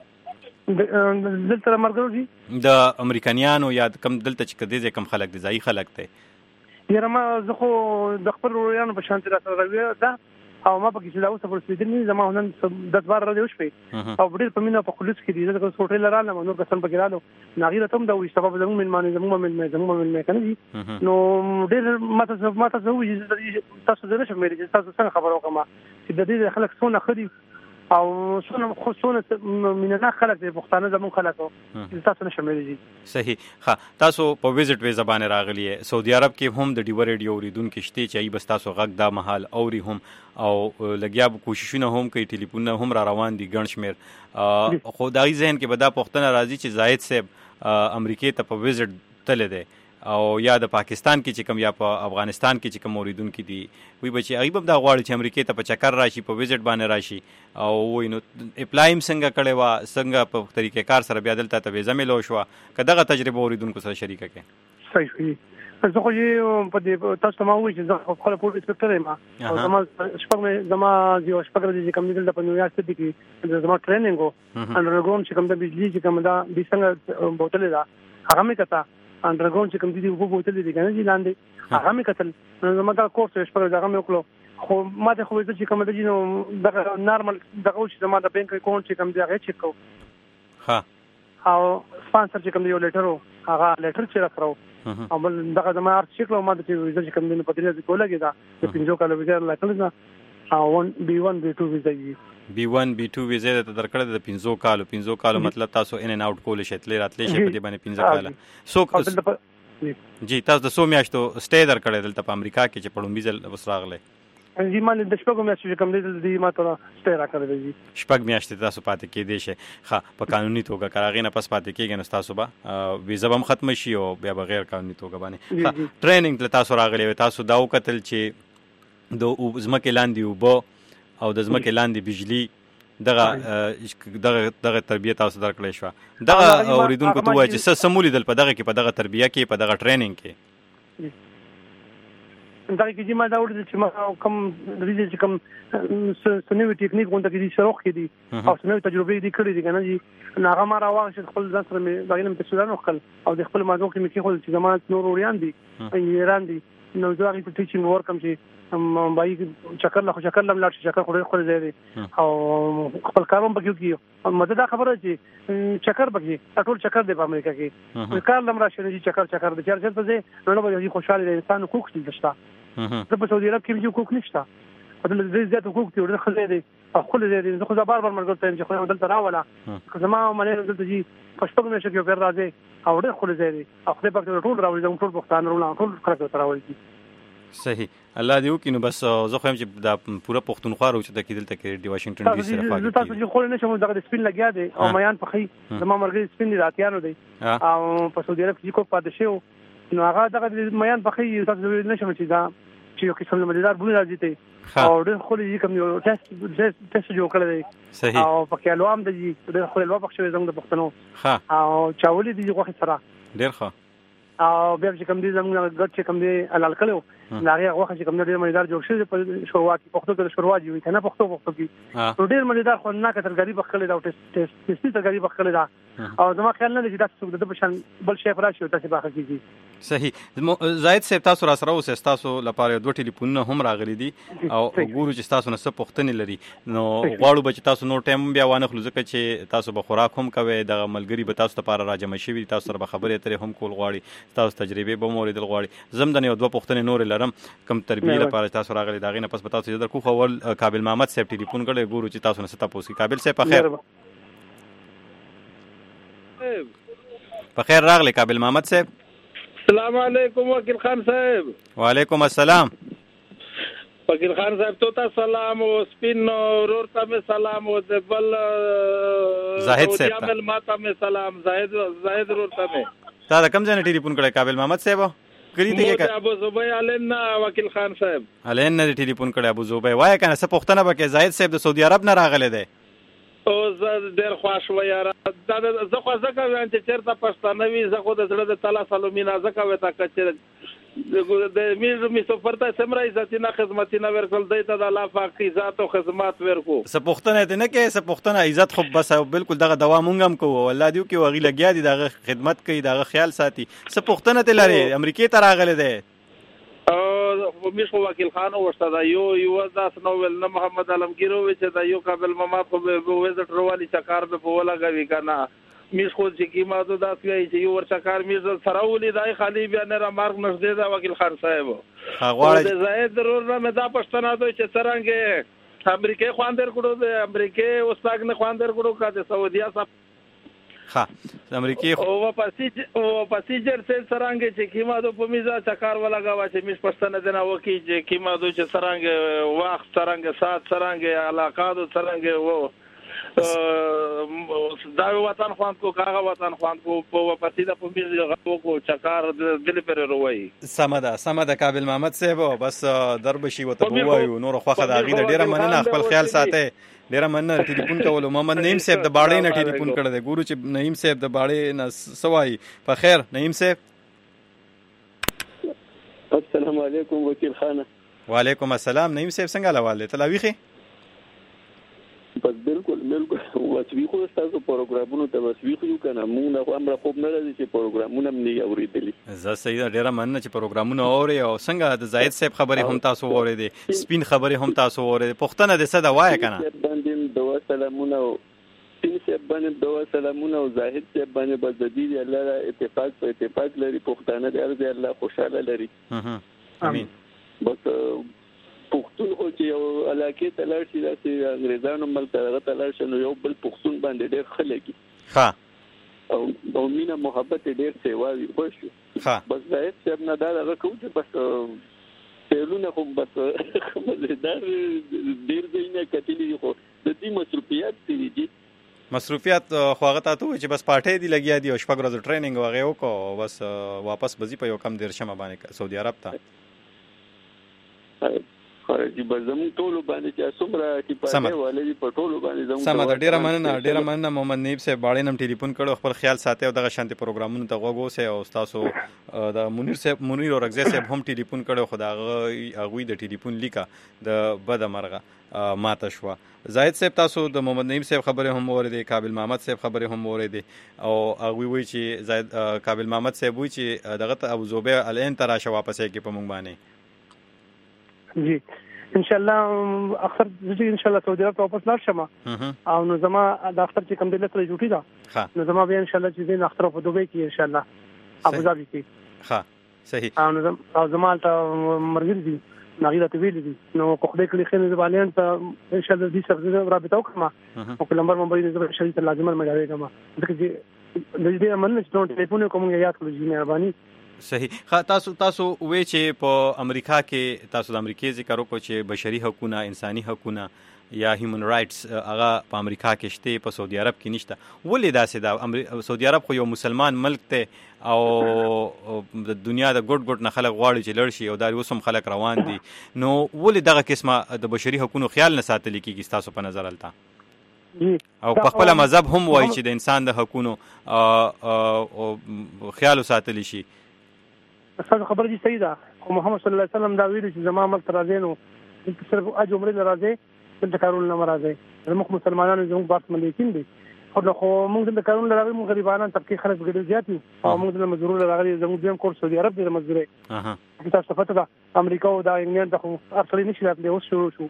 و دلته مرګرو دي د امریکایانو یا کم دلته چې کدي کم خلک دي ځای خلک ته یاره ما زه خو د خپل رویانو په شانتي راته راوي دا او ما پکې چې دا اوس په سپیډنی زما نن د دوار راځي وشپې او ډېر په مینه په خلوص کې دي زه د هوټل رااله نور کسان پکې رالو ناغیره تم دا وي سبب زموږ من معنی زموږ من کنه دي نو ډېر ماته زه وي تاسو زه نشم مې تاسو څنګه خبر وکم چې د دې خلک څونه خري او څونه مینه خلک د پښتانه زموږ خلکو تاسو نشم مې صحیح ها تاسو په ویزټ وی زبانه راغلی سعودي عرب کې هم د ډیو ریډیو اوریدونکو شته چې ای بس تاسو غږ دا محل اوري هم او لګیا کوششونه هم کوي ټلیفونونه هم را روان دي ګڼ شمیر خدای ذهن کې بدا پښتنه راځي چې زاهد صاحب امریکای ته په ویزټ تل دی او یا د پاکستان کې چې کوم یا په افغانستان کې چې کوم اوریدونکو دي وی بچي ایب دا غواړي چې امریکای ته په چکر راشي په ویزټ باندې راشي او وینو اپلایم څنګه کړي وا څنګه په طریقې کار سره بیا دلته ته ویزه ملو شو کداغه تجربه اوریدونکو سره شریکه کړي صحیح زه خو یې په دې تاسو ما وایي چې زه خپل پورت انسپکټر یم او زما یو شپږ ورځې کوم دلته په نیویارک کې دي زما ټریننګ او انډرګراوند چې کوم د بجلی چې کوم دا د څنګه بوتل دا هغه مې کته انډرګراوند چې کوم دي په بوتل دي کنه چې لاندې هغه مې کتل نو دا کورس شپږ ځای مې وکړو خو ما ته خو چې کوم د نو دغه نارمل دغه چې زما د بانک اکاونټ چې کوم دی هغه چیک کو ها او سپانسر چې کوم دی یو لیټر هغه لیټر چې راکړو او بل دغه زما ارت چیک لو ما د چې کوم دی په دې ځای کولګی دا د 5 کال ویزه لکه دا او B1 B2 ویزه B1 B2 ویزه ته درکړه د 5 کالو مطلب تاسو ان ان اوټ کول شئ تلې راتلې شئ په دې باندې 15 کال سو جی تاسو د 100 میاشتو سټې درکړه دلته په امریکا کې چې پړم بیزل وسراغله جی مال د شپږ میاشتې کوم دي ما ته سټې راکړه دي شپږ میاشتې تاسو پاتې کې دي شي ښه په قانوني توګه کراغې نه پس پاتې کېږي نو تاسو به ویزه هم ختم شي او بیا بغیر قانوني توګه باندې ټریننګ تاسو راغلي تاسو دا وکتل چې د زمکه لاندې وبو او د زمکه لاندې بجلی دغه تربیه تاسو درکړې شو دغه اوریدونکو ته وایي چې سمولې دل په دغه کې په دغه تربیه کې په دغه ټریننګ کې دا کې ما دا ورته چې ما کوم د دې چې کوم سنوي ټیکنیک غونډه کې دي شروع کړي او سنوي تجربه دي کړې دي کنه جی ناغه ما راوغه چې خپل ځان سره مې دغه په سودان وکړ او د خپل موضوع کې مې کې خو چې زمانه نور اوریان دي ایران دي نو دا غي ته ټیچینګ ورکم چې بای چکر له چکر لم لاړ چکر خو دې او خپل کاروم پکې کیو مده دا خبره چې چکر پکې ټول چکر دی په امریکا کې کار لم راشي چې چکر دې چر څه نو به خوشاله انسان حقوق دي د په سعودي عرب کې یو حقوق نشته په دې زیات حقوق دي ورته خلې دي خپل دې زه خو بار مرګ ته چې خو دلته راولا زما مله دلته جی پښتو مې شکه پر راځي او ډېر خلې دي خپل پکې ټول راوړي زموږ ټول پښتانه ټول خلک راوړي صحیح الله دې وکړي نو بس زه خو هم چې دا پوره پښتونخوا راو چې د کېدل تکې دی واشنگټن ډي سي سره فاګي تاسو چې خو نه شم دغه سپین لګیا دي او میان په خي زما مرګ سپین دي راتيانو دي او په سعودي عرب کې کو پاتې شو نو هغه دغه میان په خي تاسو نه شم چې دا چې یو قسم مزیدار بونه راځي ته او ډېر خو دې کوم یو ټیسټ جوړ کړی دی صحیح او پکې الوام دی ډېر خو الوام پکې زموږ د پښتنو او چاولې دي غوښه سره ډېر ښه او بیا چې کوم دي زموږ ګډ چې کوم دي حلال کړو هغه وخت چې کوم ډېر مزیدار جوړ شي په شوروا کې پښتو کې شوروا جوړي کنه پښتو کې نو ډېر مزیدار خو نه کتر غریب خلک دا ټیسټي ته غریب خلک دا او زما خیال نه چې تاسو د بشن بل شي فراشي او تاسو باخه کیږي صحیح زاهد صاحب تاسو را سره اوسه تاسو لپاره دوه ټلیفونونه هم راغلي دي او ګورو چې تاسو نه څه پوښتنې لري نو غواړو به چې تاسو نور ټایم بیا وانه خلو ځکه چې تاسو به خوراک هم کوئ د ملګری به تاسو لپاره راجمع شي تاسو سره به خبرې اترې هم کول غواړي تاسو تجربه به مو لیدل غواړي زم د یو دوه پوښتنې نور لرم کم تربیه لپاره تاسو راغلي دا غینه پس به تاسو در کو خول قابل محمد صاحب ټلیفون کړي ګورو چې تاسو نه ست تاسو قابل صاحب په خیر په خیر راغلی قابل محمد صاحب السلام علیکم وکیل خان صاحب وعلیکم السلام وکیل خان صاحب تو سلام او سپین ورور ته سلام او بل زاهد صاحب جامل ماته می سلام زاهد ورور ته تا دا کم ځنه ټلیفون کړی قابل محمد صاحب کړی ته کې ابو زبیر علین وکیل خان صاحب علین نه ټلیفون کړی ابو زبیر وای کنه څه پښتنه بکې زاهد صاحب د سعودي عرب نه راغلی دی او زه ډېر خوښ و یاره دا زه خو ځکه وایم چې چېرته پښتانه وي زه خو د زړه د تالا سلومینه ځکه وته که د میر سفر ته څومره عزتونه خدمتونه ورکړل دی ته د الله پاک عزت او خدمات ورکو څه پښتنه دې نه کې څه پښتنه عزت خو بس بالکل دغه دوا مونږ هم کوو الله دې کې وغي لګیا دي دغه خدمت کوي دغه خیال ساتي څه پښتنه ته لري امریکای ته راغلی دی مش وکیل خان ورسته دا یو داس نو ول نه محمد علمگیر و چې دا یو قابل محمد خو به وزټ رواني چکار به بولا غوي کنه مش خو چې کی ما ته دا کوي چې یو ور چکار میر سره ولې دای خالی بیا نه را مارک نشته دا وکیل خان صاحب غواړي زاهد ضرور نه دا پښتنه دوی چې څنګه امریکای خواندر کړو د امریکای اوساګ نه خواندر کړو کا د سعودیا صاحب ها امریکای او پاسیجر سره څنګه چې کیما دو په میزه چکار ولګاوه چې مش پښتنه دنه وکی چې کیما دو چې څنګه وخت څنګه سات څنګه علاقات څنګه وو دا وطن خوان کو کاغه وطن خوان کو په پاسیده په میزه غو کو چکار دل پر روي سمده قابل محمد صاحب بس دربشي وته وایو نور خوخه دا غي ډیره مننه خپل خیال ساتي ډیره مننه ټلیفون کولو محمد نعیم صاحب د باړې نه ټلیفون کړی دی ګورو چې نعیم صاحب د باړې نه سوای په خیر نعیم صاحب السلام علیکم وکیل خانه وعلیکم السلام نعیم صاحب څنګه حواله تلاویخي بس بالکل وسویخو تاسو پروګرامونو ته وسویخو کنه مونږ نه امر خوب نه راځي چې پروګرامونه مې اوریدلی زه صحیح ډیره مننه چې پروګرامونه اوري او څنګه د زاهد صاحب خبرې هم تاسو اوریدي سپین خبرې هم تاسو اوریدي پښتنه د څه دا وای کنه باندې دوا سلامونه سپین صاحب باندې دوا سلامونه او زاهد صاحب باندې بزدي الله اتفاق لري پښتانه دې الله خوشاله لري امين بس پښتون خو چې یو علاقه تلل شي د انګريزانو ملک ته تلل شي نو یو بل پښتون باندې ډېر خلګي ها او مینا محبت ډېر سیوالي خوش ها بس زاهد صاحب نه دا راکو چې بس تلونه خو بس مزیدار ډېر دینه کتلی خو د دې مصروفیات دي مصروفیات خو هغه ته چې بس پاټې دی لګیا دي او شپږ ورځې ټریننګ وغه وکړو بس واپس بزی په یو کم دیر شمه باندې سعودي عرب ته خارجي بزمو ټولو باندې چې څومره چې پاره والي په ټولو باندې زموږ سم ده ډیره مننه محمد نعیم صاحب باړې نم ټلیفون کړو خپل خیال ساتي او دغه شانتي پروګرامونو ته غوږو او تاسو د منیر او رغزه صاحب هم ټلیفون کړو خو دا غوي د ټلیفون لیکا د بد مرغه ماته شو زاهد صاحب تاسو د محمد نعیم صاحب خبره هم اوریدي قابل محمد صاحب خبره هم اوریدي او هغه وی چې زاهد قابل محمد صاحب وی چې دغه ابو زبیر علین تراشه واپس کې په مونږ باندې جی ان شاء الله اخر زه ان شاء الله سعودي عرب ته واپس لاړ شم او نو زما د اختر چې کوم د لته جوړی دا نو زما به ان شاء الله چې د اختر په دوبه کې ان شاء الله ابو ظبي کې ها صحیح او زما ته مرګ دي نغیره ته ویل دي نو کو خدای کلی خیر زبالین ته ان شاء الله دې سره رابطه وکړم او په لمبر مبارک زبر شریف لازم مې راوي کما ځکه چې د دې امن چې ټلیفون کوم یاد کړو جی مهرباني صحیح تاسو وې چې په امریکا کې تاسو د امریکای ذکر وکړو چې بشري حقوقونه انساني حقوقونه یا هیومن رائټس هغه په امریکا کې شته په سعودي عرب کې نشته ولې داسې دا سعودي عرب خو یو مسلمان ملک ته او د دنیا د ګډ نه خلک غواړي چې لړ شي او دا اوس هم خلک روان دي نو ولې دغه قسمه د بشري حقوقو خیال نه ساتل کیږي تاسو په نظر الته او په خپل مذهب هم وایي چې د انسان د حقوقو خیال ساتل شي تاسو خبره دي صحیح ده خو محمد صلی الله علیه وسلم دا ویلي چې زما ملک راځي نو صرف اج عمره لراځي دلته کارونه نه راځي موږ مسلمانانو زموږ بارت مليکین دي خو موږ دلته کارونه لراغلي موږ غریبانان طبقه خلک ګډ زیات او موږ د مزدور لراغلي زموږ دیم کور سعودي عرب د مزدوري تاسو پته ده امریکا او د انګلند خو اصلي نشي راتلی اوس شو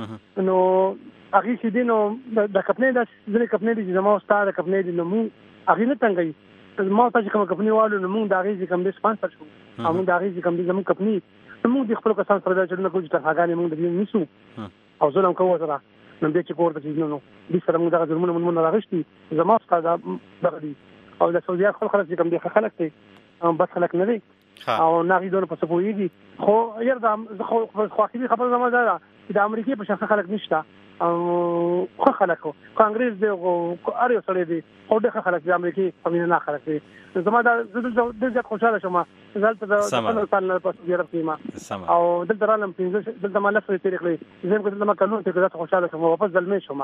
نو هغه چې دینو د کپنې د ځینې کپنې دي زموږ استاد کپنې دي نو موږ هغه نه تنګي ما تاسو کوم کپنې والو نو موږ د هغه کوم د سپانسر شو موږ د هغه کوم د زموږ کپنې موږ د خپل کسان سره د چلنه کوم چې هغه موږ د دې نشو او ظلم کوو سره نو د چې کور ته چې نو د سره موږ د ظلمونو من راغشتي زموږ استاد دغه دي او د سعودي خلک کوم د خلک ته بس خلک نه دي او ناغي دونه په سپويږي خو ير دا خو خاطري خبره زما ده چې د امریکای په شخص خلک نشته او خو خلکو کانګرس دی او اړیو سره دی او د خلک د امریکای په نه خلک دی زما دا د خوشاله شوم زالته د خپل سال په یورپ کې ما او د درالم پینځه د مالفه طریقې زم کو د ما قانون ته د خوشاله شوم واپس ځلمې شوم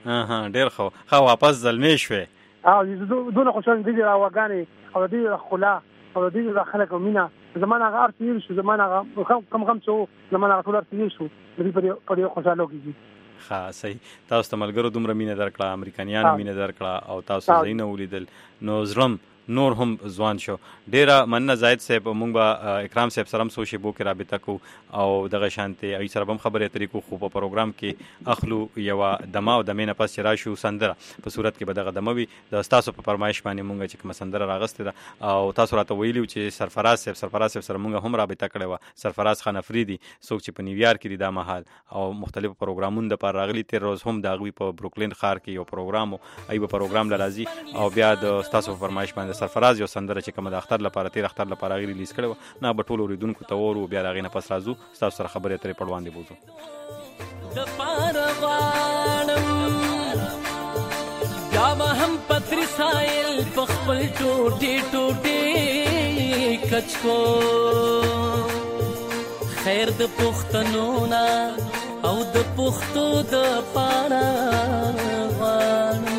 ډیر خو واپس ځلمې شوې او دونه خوشاله دي راوګانی او دې خلا او دې خلک مینا زمانه غار تیر شو زمانه کم شو زمانه ټول تیر شو دې په دې خوشاله کیږي ها صحیح تاسو ته ملګرو دومره مینه درکړه امریکایانو مینه درکړه او تاسو زینه ولیدل نو زرم نور هم ځوان شو ډیره مننه زاید صاحب مونږ به اکرام صاحب سره هم سوشي بو کې رابطه کو او دغه شانته ای سره هم خبرې طریقو خو په پروګرام کې اخلو یو دما او د مینه پس راشو سندره په صورت کې به دغه دموي د تاسو په فرمایش باندې مونږ چې کوم سندره راغسته ده او تاسو راته ویلو چې سرفراز صاحب سره مونږ هم رابطه کړې و سرفراز خان افریدي څوک چې په نیویارک کې د مهال او مختلف پروګرامونو د پر راغلي تیر روز هم داغوي په بروکلین ښار کې یو پروګرام ای په پروګرام لرازي او بیا د تاسو په فرمایش باندې سرفراز یو سندره چې کوم د اختر لپاره تیر اختر لپاره غوړي ریلیز کړو نه به ټول اوریدونکو ته ورو بیا راغې نه پس راځو تاسو سره خبرې اترې پړوان دی بوزو د پاروانم یا هم پتر سایل پخپل ټوټي ټوټي کچکو خیر د پښتنو نا او د پښتو د پاروانم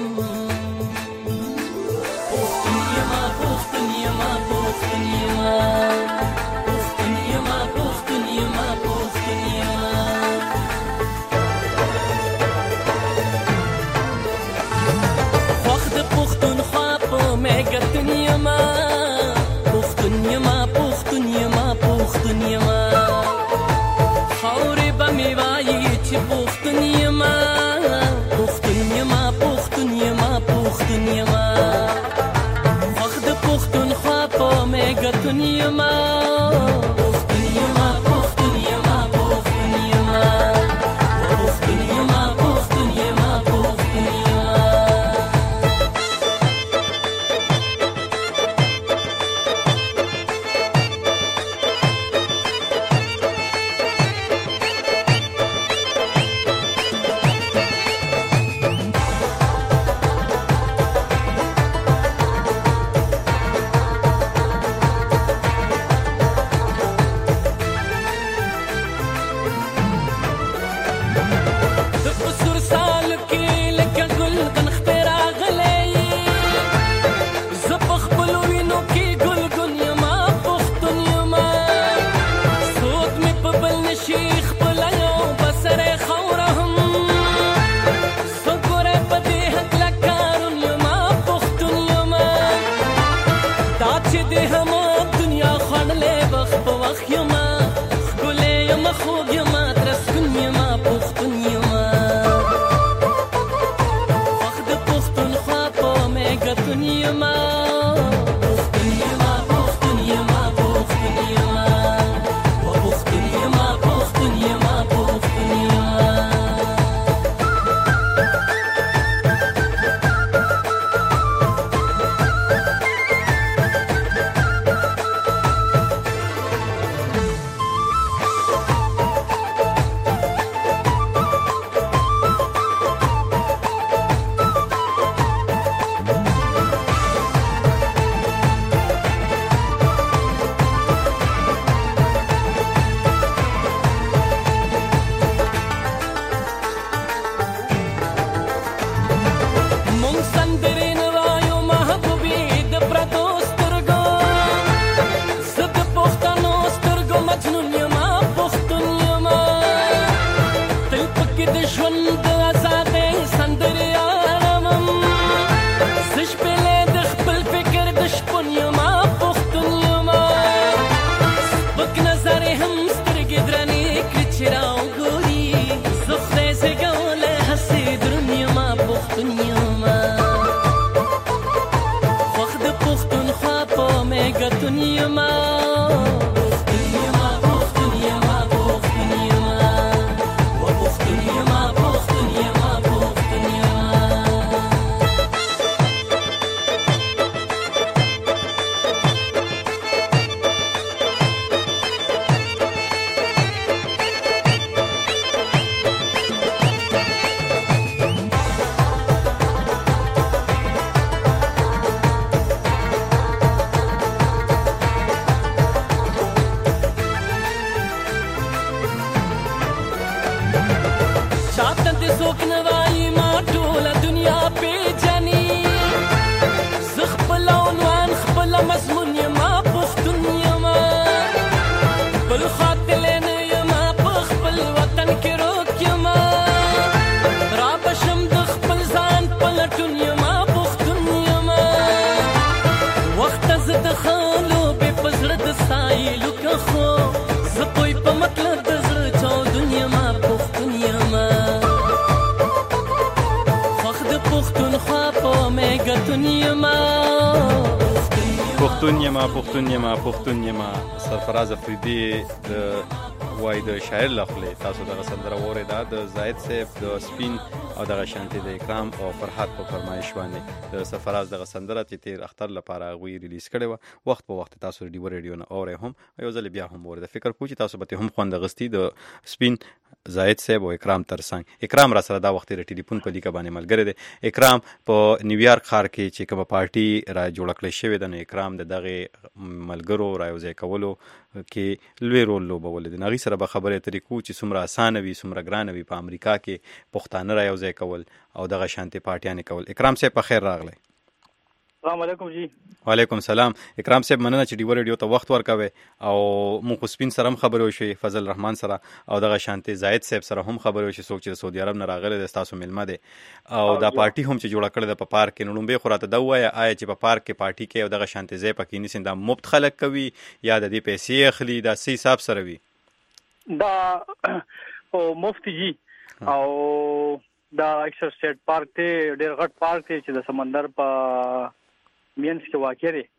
میگه دنیا ما پښتون یما سرفراز افریدي د وای د شاعر لخوا تاسو دغه سندره واورېده د زاهد صاحب د سپین او دغه شانتي د اکرام او فرحت په فرمایش باندې د سرفراز دغه سندره چې تیر اختر لپاره غوي ریلیز کړي و وخت په وخت تاسو ریډیو نه اورئ هم یو ځل بیا هم ورته فکر کوئ چې تاسو به هم خوند غستی د سپین زاهد صاحب او اکرام ترڅنګ اکرام را سره دا وخت د ټلیفون په لیکه باندې ملګری دی اکرام په نیویارک ښار کې چې کومه پارټي را جوړ کړې شوې ده نو اکرام د دغه ملګرو را یوځای کولو کې لوی رول لوبولی دی هغې سره به خبرې اترې کوو چې څومره اسانه وي څومره ګرانه وي په امریکا کې پښتانه را یوځای کول او دغه شانتې پارټیانې کول اکرام صاحب په خیر راغلی السلام علیکم جی وعلیکم سلام اکرام صاحب مننه چې ډیو ریډیو ته وخت ورکوي او مونږ خو سپین سره هم خبرې وشوې فضل رحمان سره او دغه شانتې زاهد صاحب سره هم خبرې وشوې څوک چې د سعودي عرب نه راغلی دی ستاسو میلمه دی او دا پارټي هم چې جوړه کړې ده په پارک کې نو لومبۍ خو راته دا ووایه آیا چې په پارک کې پارټي کې او دغه شانتې ځای پکې نیسي دا مفت خلک کوي یا د دې پیسې اخلي دا څه حساب سره وي دا مفت جی او دا اکثر سټیټ پارک ته ډېر غټ پارک دی چې د سمندر په مینس کې واقع دی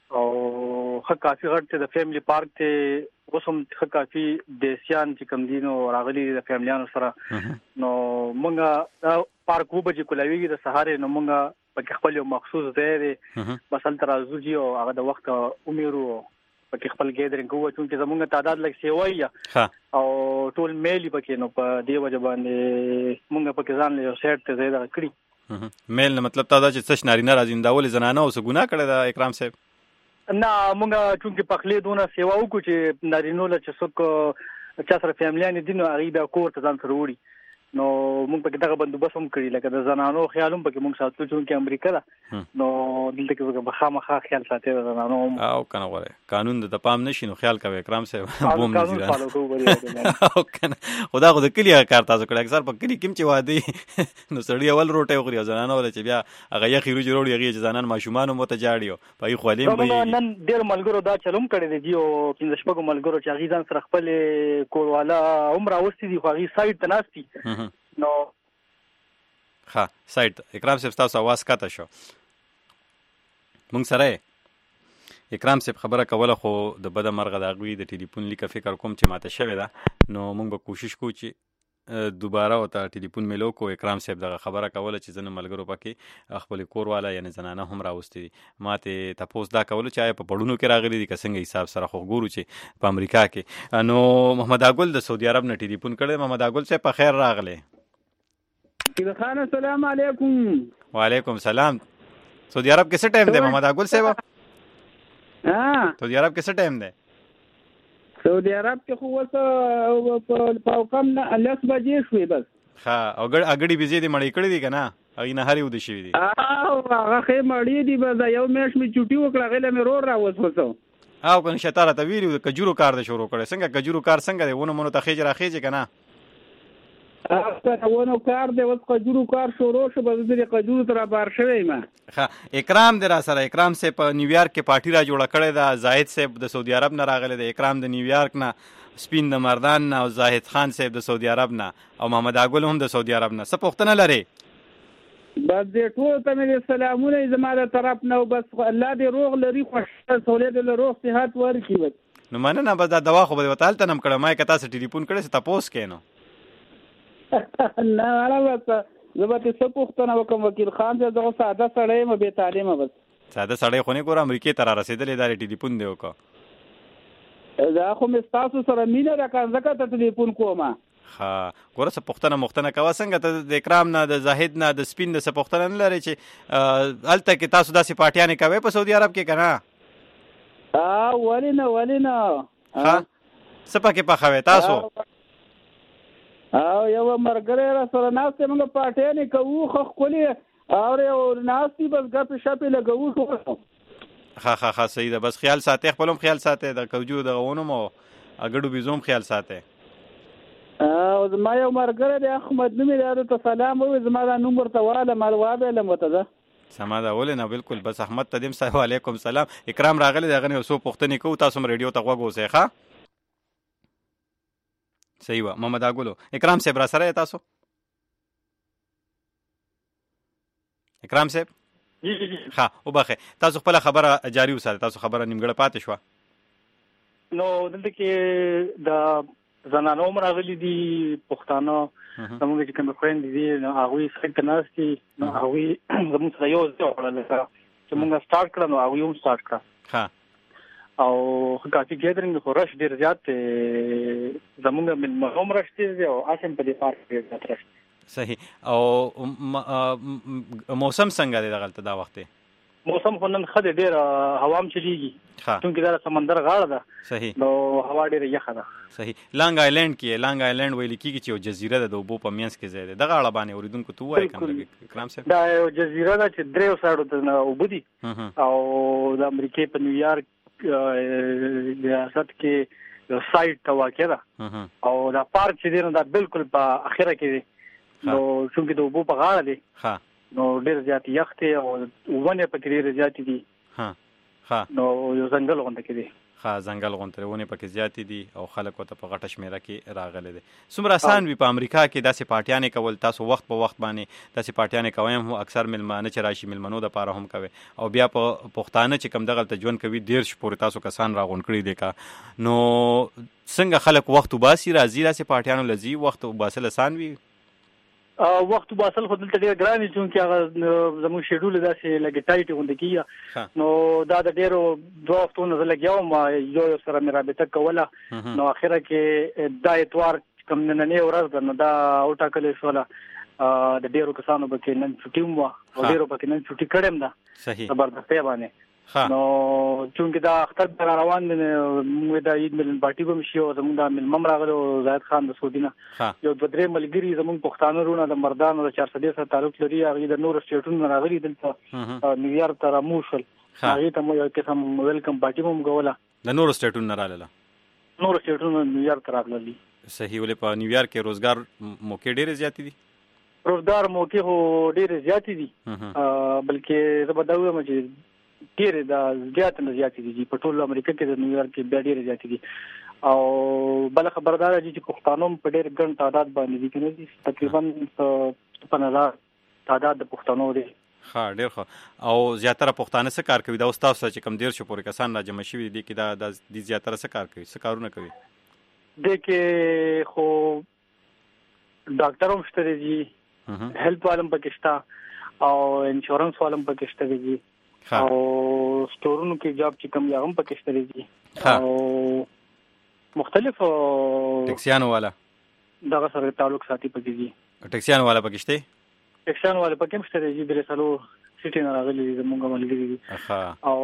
او ښه کافي غټ دی د فیملی پارک ته اوس هم ښه کافي دیسیان چې کوم دي نو راغلي د فیملیانو سره نو مونږ دا پارک وبجې کولاویږي د سهارې نو مونږ پکې خپل یو مخصوص ځای دی بس هلته راځو جي او هغه د وخت عمر پکې خپل ګیدرینګ کوو چونکې زمونږ تعداد لږ سیوایي او ټول میل پکې نو په دې وجه باندې مونږ پکې ځان له یو سیټ ته ځای دغه کړي میل نه مطلب تا دا چې څه نارینه راځي دا ولې زنانه اوس ګناه کړی دا اکرام صاحب نه مونږ چونکې پخلې دونه سیوا وکړو چې نارینو له چې څوک چا سره فیملیانې دي نو هغوی بیا کور ته ځان سره وړي نو مونږ پکې دغه بندوبست هم کړي لکه د زنانو خیال هم پکې مونږ ساتو چونکې امریکا ده نو دلته کې به خامخا خیال ساتي د زنانو او کنه غواړي قانون د پام نشي نو خیال کوي اکرام صاحب بوم نه او کنه خدا خو د کلی کار تاسو کړی اکثر په کلی کې چې وادي نو سړی اول روټه خوري زنانو ول چې بیا هغه یې خیرو جوړي هغه چې زنان ماشومان مو ته جاړیو په خولیم به نن ډېر ملګرو دا چلوم کړی دی او 15 شپږ ملګرو چې هغه ځان سره خپل کورواله عمر اوستي دي خو هغه سایت ته ناشتي نو ها سایت اکرام صاحب تاسو आवाज کاته شو مونږ سره اکرام صاحب خبره کوله خو د بده مرغه د غوی د ټلیفون لیکه فکر کوم چې ماته شوی ده نو مونږ به کوشش کوو چې دوباره وته ټلیفون ملو کو اکرام صاحب دغه خبره کوله چې زنه ملګرو پکې خپل کورواله یعنی زنانه هم راوستي ماته تاسو دا کوله چې آیا په پړونو کې راغلي دي څنګه حساب سره خو ګورو چې په امریکا کې نو محمد اګل د سعودي عرب نه ټلیفون کړي محمد اګل صاحب په خیر راغله خان السلام علیکم وعلیکم سلام سعودي عرب کې څه ټایم دی محمد اګل صاحب سعودي عرب کې څه ټایم دی سعودي عرب کې خو وسه په کم نه لاس بجې شوې بس ها او اګړي بيزي دي مړې کړې دي کنه اې نه هري ود شي دي او هغه خې مړې دي بس یو میش می چټي وکړه غله مې رور راوځو او کنه شتاره ته ویلو کجورو کار د شروع کړي څنګه کجورو کار څنګه دی ونه مونږ ته خېج راخېج کنه ونه کار دی اوس قجورو کار شروع شو به د قجورو تر بار شوی ما ها اکرام در سره اکرام سے په نیویارک کې پارټي را جوړه کړې ده زاهد صاحب د سعودي عرب نه راغلی دی اکرام د نیویارک نه سپین د مردان نه او زاهد خان صاحب د سعودي عرب نه او محمد اګل هم د سعودي عرب نه څه پوښتنه لري بس دې ټول ته مې سلامونه زما د طرف نه بس الله دې روغ لري خوشاله سہولت له روغ صحت ورکړي. نو مننه بس دا دوا خو به وتالته نم کړه ما کتا سره ټلیفون کړه چې تاسو کینو نه انا بس زبته څه پوښتنه وکم وکیل خان دغه ساده سړی مې به تعلیم بس ساده سړی خو نه ګور امریکای ته را رسیدلې دا ټلیفون دی وکړه دا خو مې تاسو سره مینه راکړم ځکه ته ټلیفون کومه. ها ګوره څه پوښتنه مختنه کوه څنګه ته د اکرام نه د زاهد نه د سپین د څه پوښتنه نه لري چې هلته کې تاسو داسې پارټیانې کوئ په سعودي عرب کې که نه ولې نه ښه څه پکې پخوئ تاسو او یو ملګری را سره ناست موږ پارټیانې کوو خو ښکلې او یو ناستې بس ګپې شپې لګوو ښه صحیح ده بس خیال ساتئ خپل هم خیال ساتئ د کوجو دغه ونوم او اګړو بیزو هم خیال ساتئ. او زما یو ملګری دی احمد نومې دی هغه ته سلام ووایي زما دا نوم ورته واله مال وابیلم ورته ده سما ده ولې نه بالکل بس احمد ته دیم صاحب علیکم سلام اکرام راغلی دی هغه نه څو پوښتنې کوو تاسو هم ریډیو ته غوږ اوسئ ښه صحیح وه محمد اګلو اکرام صاحب را سره تاسو اکرام صاحب ښه وبخئ تاسو خپله خبره جاري وساتئ تاسو خبره نیمګړه پاتې شوه. نو دلته کې د زنانو هم راغلي دي پښتانه زموږ چې کوم خویندې دي نو هغوی سایډ ته ناست دي نو هغوی زموږ سره یو ځای وکړل چې موږ سټارټ کړه نو هغوی هم سټارټ کړه او کافي ګیدرینګ خو رش ډېر زیات زموږ مېلمه هم رش دی او اسیم په دې پارک ډېر زیات رش صحیح او موسم څنګه دی دغلته دا وخت موسم خو نن ښه دی ډېر هوا هم چلیږي چونکې دا سمندر غاړه ده صحیح نو هوا ډېره یخه ده صحیح لانګ آیلینډ کې لانګ آیلینډ ویل کېږي چې یو جزیره ده د اوبو په منځ کې ځای دی دغه اړه باندې اورېدونکو ته ووایئ کوم اکرام صاحب دا یو جزیره ده چې درېو سایډو ته اوبه دي او د امریکې په نیویارک ریاست کې یو سایډ ته واقع ده او دا پارک چې دی نو دا بالکل په اخره کې دی نو چونکې د اوبو په غاړه دی نو ډېر زیات یخ دی او ونې پکې ډېرې زیاتې دي نو یو ځنګل غونډه کې دی ځنګل غونډه ونې پکې زیاتې دي او خلک ورته په غټه شمېره کې راغلی دی. څومره اسان وي په امریکا کې داسې پارټیانې کول تاسو وخت په وخت باندې داسې پارټیانې کوئ هم اکثر مېلمانه چې راشي مېلمنو دپاره هم کوئ او بیا په پښتانه چې کوم دغلته ژوند کوي 10 پورې تاسو کسان راغونډ کړي دي که نو څنګه خلک وخت وباسي راځي داسې پارټیانو له ځي وخت وباسل اسان وي وخت وباسل خو دلته ډېر ګران دي چونکې هغه زموږ شیډول داسې لږ ټایټ غونډه کېږي نو دا د ډېرو 2 هفتو نه زه لګیا وم یو سره مې رابطه کوله نو اخره کې دا اتوار کوم نننۍ ورځ ده نو دا وټاکلې شوله د ډېرو کسانو پکې نن چوټي هم وه او ډېرو پکې نن چوټي کړې هم ده زبردستۍ باندې نو چونکې دا اختر را روان دی موږ د عید ملن پارټي به هم شي او زموږ دا مېلمه هم راغلی او زاهد خان د سعودي نه یو 2-3 ملګري زموږ پښتانه وروڼه د مردانو د 400 سره تعلق لري هغوی د نورو سټیټونو نه راغلي دلته نیویارک ته راموو شول هغوی ته مو یو قسم ویلکم پارټي به هم کوله د نورو سټیټونو نه راغله نورو سټیټونو نیویارک ته راغلي صحیح ولې په نیویارک کې روزګار موقع ډېرې زیاتې دي روزګار موقع خو ډېرې زیاتې دي بلکې زه به دا ووایم چې ډېرې دا زیات نه زیاتې دي په ټول امریکا کې د نیویارک کې بیا ډېرې زیاتې دي او بله خبره دا ده چې پښتانه هم په ډېر ګڼ تعداد باندې دي که نه دي تقریبا 50,000 تعداد د پښتنو دی ښه ډېر ښه او زیاتره پښتانه څه کار کوي دا اوس تاسو چې کوم 150 پورې کسان را جمع شوي دي کې دا د زیاتره څه کار کوي څه کارونه کوي دې کې خو ډاکټر هم شته دي هیلپ والم پکې شته او انشورنس والم پکې شته دي او سټورونو کې جاب چې کوم یا هم پکې شته دي او مختلف ټیکسیانو والا دغه سره تعلق ساتي پکې دي ټیکسیانو والا پکې شته ټیکسیانو والا پکې شته دي درې سالو سټي نه راغلي زمونږ ملګري دي او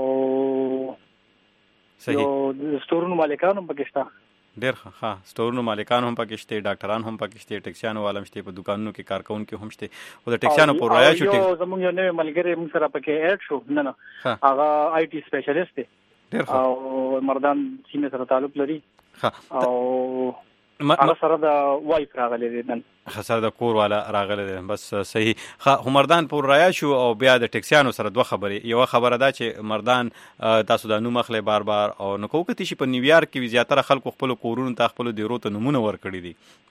صحیح سټورونو مالکانو پکې شته ډېر ښه سټورونو مالکان هم پکې شته ډاکټران هم پکې شته ټیکسیانو والا هم شته په دکانونو کې کارکونکي هم شته او د ټیکسیانو پر رایا شو زمونږ یو نوی ملګری موږ سره پکې اډ شو نه هغه آی ټي سپیشلیست دی او مردان سیمه سره تعلق لري او هغه سره د وایف راغلی دی نن سره د کور والا راغلی دی بس صحیح ښه مردان پر رایا شو او بیا د ټیکسیانو سره 2 خبرې یوه خبره دا چې مردان تاسو دا نوم اخلئ بار بار او نو کوکتې شي په نیویارک کې زیاتره خلکو خپلو کورونو ته خپلو دیرو ته نومونه ورکړي دي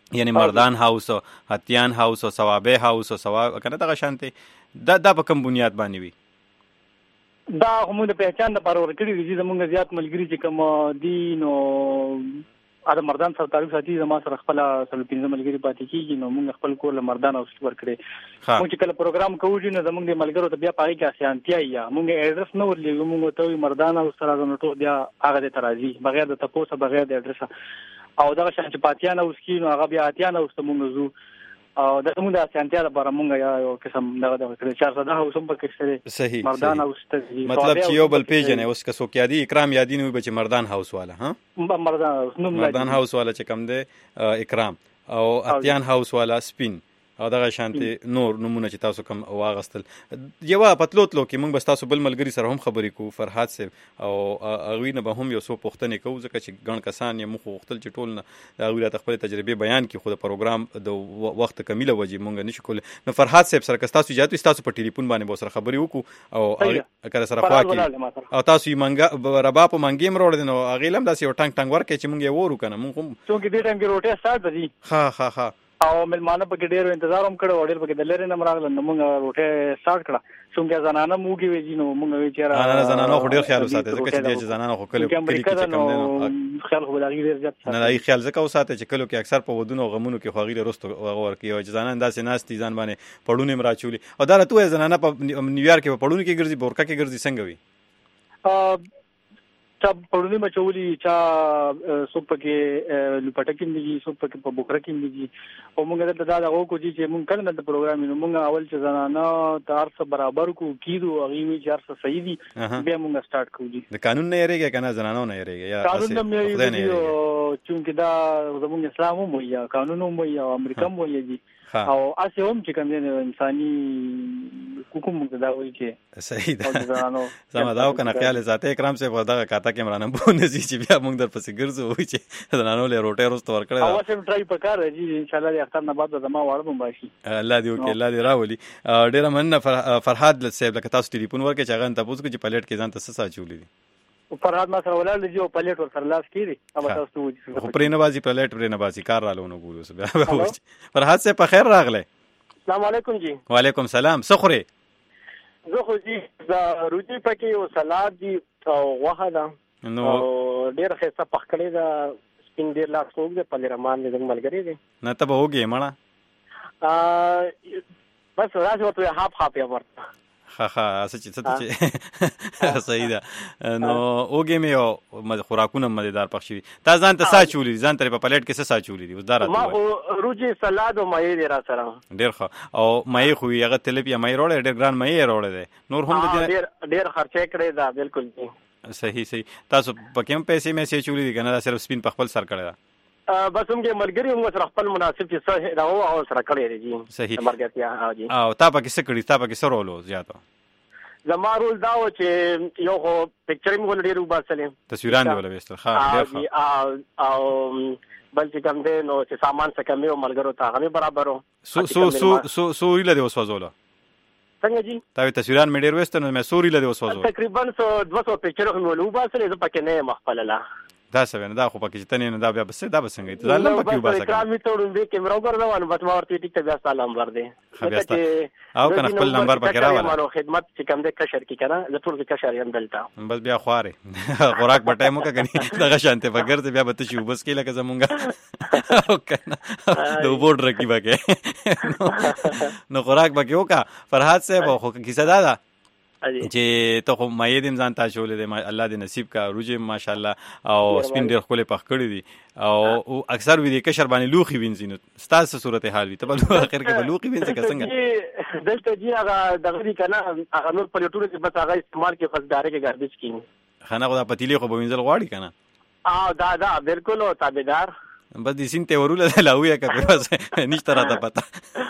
یعنی مردان هاوس او هتیان هاوس او ثوابه هاوس او ثواب کنه دغه شانتي دا په کوم بنیاد باندې وي؟ دا موږ د پہچان لپاره ورکړي دي چې موږ زیات ملګری چې کوم دین او د مردان سره تعلق ساتي زما سره خپل 15 ملګری پاتې کیږي نو موږ خپل کور له مردان او ورکړي. موږ چې کله پروګرام کوو نو زموږ د ملګرو ته بیا پای کې اسانتیا یا موږ ایډرس نه ورلېږو موږ ته مردان او سره نو ټول بیا هغه ته راځي بغیر د تاسو بغیر د ایډرس او دا شان چې پاتیان او سکین هغه بیا اتیان او موږ زو او د موږ د اسانتیا لپاره موږ یو قسم دغه 400 او سم پکې سره مردان او مطلب چې یو بل پیژنې اوس که څوک یادي اکرام یادي نو به چې مردان هاوس والا ها مردان هاوس والا چې کم دی اکرام او اتیان هاوس والا سپین او دغه شانتي نور نمونه چې تاسو کوم واغستل. یو پتلوتلو کې موږ بس تاسو بل ملګری سره هم خبرې کوو فرحات صاحب او اغوی نه به هم یو څو پوښتنې کوو ځکه چې ګڼ کسان یې مخ وختل چې ټول نه اغوی ته خپل تجربه بیان کړي خو د پروګرام د وخت کمیله وجې موږ نشو کول. نو فرحات صاحب سره که تاسو اجازه تاسو په ټلیفون باندې به سره خبرې وکړو او اگر سره خوا کې او تاسو یې منګه ربا په منګیم روړ دي نو اغیلم داسې یو ټنګ ورکې چې موږ یې ورو کنه موږ څنګه دې ټایم کې روټه سٹارټ دي ها او ملمانه په ډېر انتظار هم کړو ډېر په دلری نه راغله نو موږ روټه سٹارټ کړه څنګه زنانه موږي وې نو موږ وی چیرې زنانه خو ډېر خیال وساته ځکه چې زنانه خو کله کې چې کم نه خیال خو ډېر زیات نه ای خیال ځکه وساته چې کله کې اکثر په ودونو غمونو کې خو غیر رستو ورکی او ځانان داسې ناستي ځان باندې پړونه مراچولي او دا راته زنانه په نیویارک کې په پړونه کې ګرځي بورکا کې ګرځي څنګه وي چا پړونی مچولي چا سوپ کې لپټکین دي سوپ کې په بوکره کې دي او موږ دا دغه کو چې موږ کله د پروګرام نو موږ اول چې زنانه تار سره برابر کو کیدو هغه وی چې ارسه صحیح دي بیا موږ سٹارټ کوو دي د قانون نه یریږي کنه زنانه نه یریږي یا قانون نه یریږي چې دا زموږ اسلام مو یا قانون مو یا امریکا مو یي او اسه هم چې کوم انساني حقوق موږ دا وایي چې صحیح ده سم دا کنه خیال ساته اکرام سے ودا کاته کې مرانه بو نزي چې بیا موږ در پسې ګرځو وایي چې زنانو له روټه روست ورکړه او سم ټرای پکار راځي ان شاء الله د اختر نه بعد زما واړم باشي الله دې وکي الله دې راولي ډیر مننه فرحات صاحب لکه تاسو ټلیفون ورکې چې هغه تاسو کې پلیټ کې ځان تاسو ساچولې دي فرحات ما سره ولر دي او پلیټ ور سره لاس کړي او تاسو وځي خو پرې نه بازي پلیټ پرې نه بازي کار رالو نو ګورو بیا فرحات صاحب په خیر راغله. السلام علیکم جی. وعلیکم السلام. سخره زه خو جی دا روجي پکې او سلاد دي او غوښه ده نو ډېر ښه پخکړې ده سپین ډېر لاس کوګ ده په لرمان دې ملګری دي نه ته به وګې مړه بس راځي ورته هاپ یا ورته اسه چې صحیح ده نو اوګې مې او خوراکونه مزیدار پخ شي تا ځان ته ساچولې ځان ته په پلیټ کې څه ساچولې دي اوس دا راته ما روجي سلاد او مې دې را سره ډېر ښه او مې خو هغه تلپ یا مې روړې ډېر ګران مې روړې ده نور هم ډېر خرچه کړې ده بالکل صحیح تاسو په کوم پیسې مې ساچولې دي کنه صرف سپین په خپل سر کړی ده بس موږ ملګری موږ سره خپل مناسب چې څه راو او سره کړی دی صحیح مرګتیا جی او تا پکې څه کړی تا پکې سره ولو زیاته زما رول دا و چې یو خو پکچر مې ول ډیر وباسلې تصویران دی ولا وستل ښه او بل چې کوم دی نو چې سامان څه کمې او ملګرو ته هغه برابرو سو ویل دی وسوځول څنګه جی تا تصویران مې ډیر وستل نو مې سوري لدی وسوځول تقریبا 200 پکچر مې ول وباسلې زه پکې نه مخفل لا دا څه نه دا خو پکې ته نه دا بیا بس دا بسنګ ته ځان پکې وباسه اکرام می ته ورته کیمرا ورغوان بس ما ورته ټیک ته بیا سلام ورده او کنه خپل نمبر پکې راواله مانو خدمت چې کوم د کشر کې کنه زه ټول کشر یم دلته بس بیا خواره خوراک بټای مو کني دغه شانته بغیر ته بیا به ته شو بس کې لکه زمونږه او کنه د بورډر کې بګه نو خوراک بګه وکا فرحات صاحب خو کیسه دا چې ته خو مې دې ځان ته شولې دې الله دې نصیب کا روجه ماشاءالله او سپین ډېر خپل پخ کړی دي او اکثر وی دې کشر باندې لوخي وینځینو ستاسو صورت حال وي ته بل اخر کې لوخي وینځه څنګه دلته جی هغه دغه دي کنه هغه نور پلیټونه چې بس هغه استعمال کې خزداري کې ګاربیج کینی خانه خدا پتیلی خو به وینځل غواړي کنه دا بالکل او تابعدار بس دې سین ته ورول لا ویا کبه بس نشته راته پتا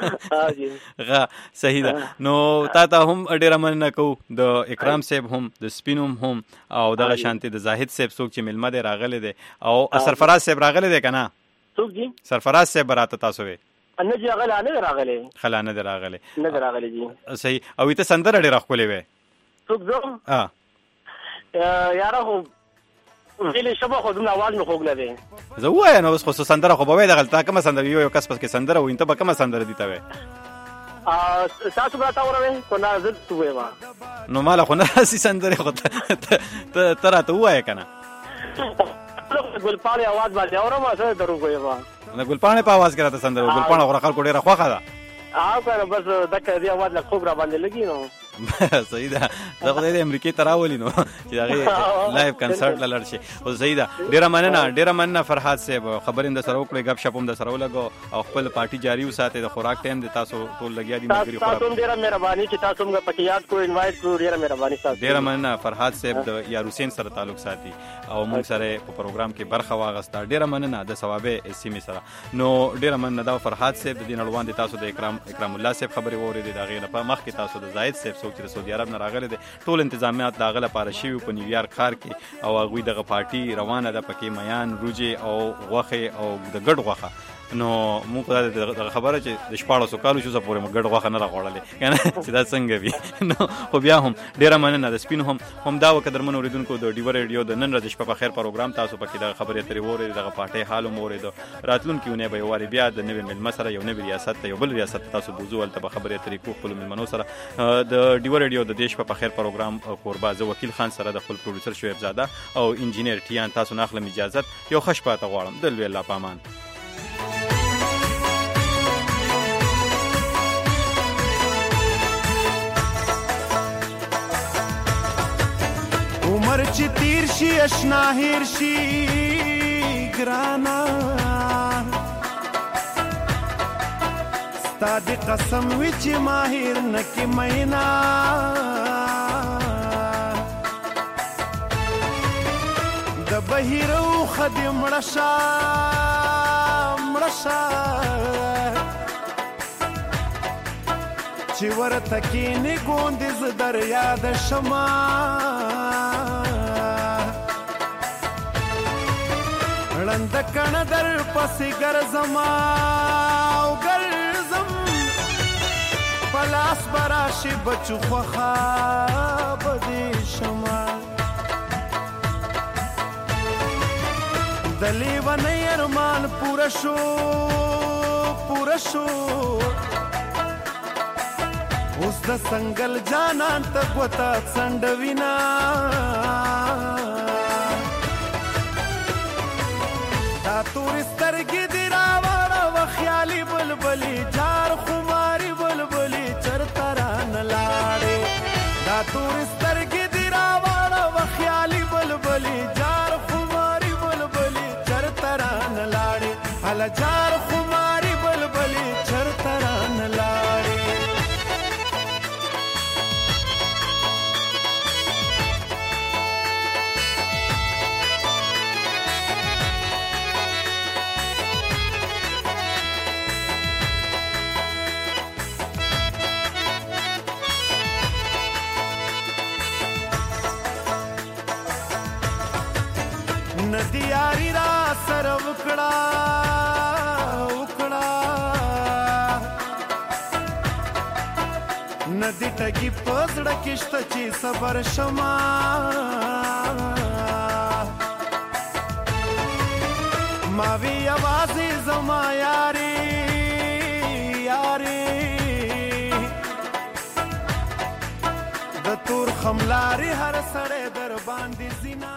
غا صحیح ده نو تا هم ډیر مننه کو د اکرام صاحب هم د سپینوم هم او دغه شانتي د زاهد صاحب څوک چې ملمه دی راغله دي او سرفراز صاحب راغله دي کنه څوک جی سرفراز صاحب راته تاسو وي ان جی غلا نه راغله خلانه راغله نه راغله جی صحیح او ته سندر ډیر خپلې وي څوک زه یاره هو ویلې شبه خو دومره आवाज مې خوږ نه دی. زه وایم نو اوس خو سندره خو به وای دغه تا کومه سندره یو کس پس کې سندره وینته به کومه سندره دی ته وای تاسو به تا وروي کو نه زه څه وایم نو مال خو نه سي سندره خو ته راته وای کنه ګلپاڼه आवाज باندې اورم زه درو وایم نه ګلپاڼه په आवाज کې راته سندره ګلپاڼه غره خلکو ډیره خوخه ده کنه بس دغه دی आवाज له خوب را باندې لګی نو صحیح ده دا خو د امریکای تراولي نو چې هغه لایو کنسرت لړ شي او صحیح ده ډیره مننه فرحات صاحب خبرین د سره وکړي غب شپ هم د سره ولګو او خپل پارټي جاری وساته د خوراک ټایم د تاسو ټول لګیا دي مګری خوراک تاسو ډیره مهرباني چې تاسو موږ پکې یاد کو انوایټ کو ډیره مهرباني تاسو ډیره مننه فرحات صاحب د یار حسین سره تعلق ساتي او موږ سره په پروګرام کې برخه واغسته ډیره مننه د ثوابه سیمه سره نو ډیره مننه دا فرحات صاحب د دین اړوند تاسو د اکرام الله صاحب خبري وریدي دا غیر په مخ کې تاسو د زاید صاحب چې سعودي عرب نه راغلي دي ټول انتظامیات دا غله پاره شي په نیویارک ښار کې او هغه دغه پارټي روانه ده پکې میان روجي او غوخه او د ګډ غوخه نو موږ دا خبره چې د 1400 کالو شو پورې موږ ګډ غوخه نه راغړلې کنه چې دا څنګه وي نو خو بیا هم ډیره مننه د سپین هم دا وکړم اوریدونکو د ډیو ریډیو د نن ورځ په خیر پروګرام تاسو پکې دا خبره ترې وره دغه پارټي حال مورید راتلونکو نه به واري بیا د نوې مل مسره یو نوې ریاست ته یو بل ریاست تاسو بوزول ته خبره ترې کو خپل ملمنو سره د ډیو ریډیو د دیش په خیر پروګرام قربا زه وکیل خان سره د خپل پروډوسر شعیب زاده او انجینیر ټیان تاسو ناخله اجازه یو خوش پاته غواړم د الله پامان عمر چې تیر شي اشنا هیر شي ګرانا ستا د قسم وی چې ماهر نکې مینا د بهیرو خدم رشا چې ورته کې نه ګوندې ز دریا د شما ړند کڼه در پسې ګرځم او ګرځم په لاس به راشي بچو خوښه به دې شمه د لیونۍ ارمان پوره شو اوس د سنگل جانان ته ګوته څنډوینا دا تورې سترګې دې راوړه و خیالي بلبلې جار خماري بلبلې چرته رانه لاړې دا تورې سترګې دې راوړه و خیالي بلبلې جار خماري بلبلې چرته رانه لاړې هله جار خماري بلبلې چرته رانه لاړې ندی یاری را سر وکړه ندی ټګي پزړه کېشته چې صبر شما ما وی आवाज زما یاري د تور خملاري هر سړی در باندې زینا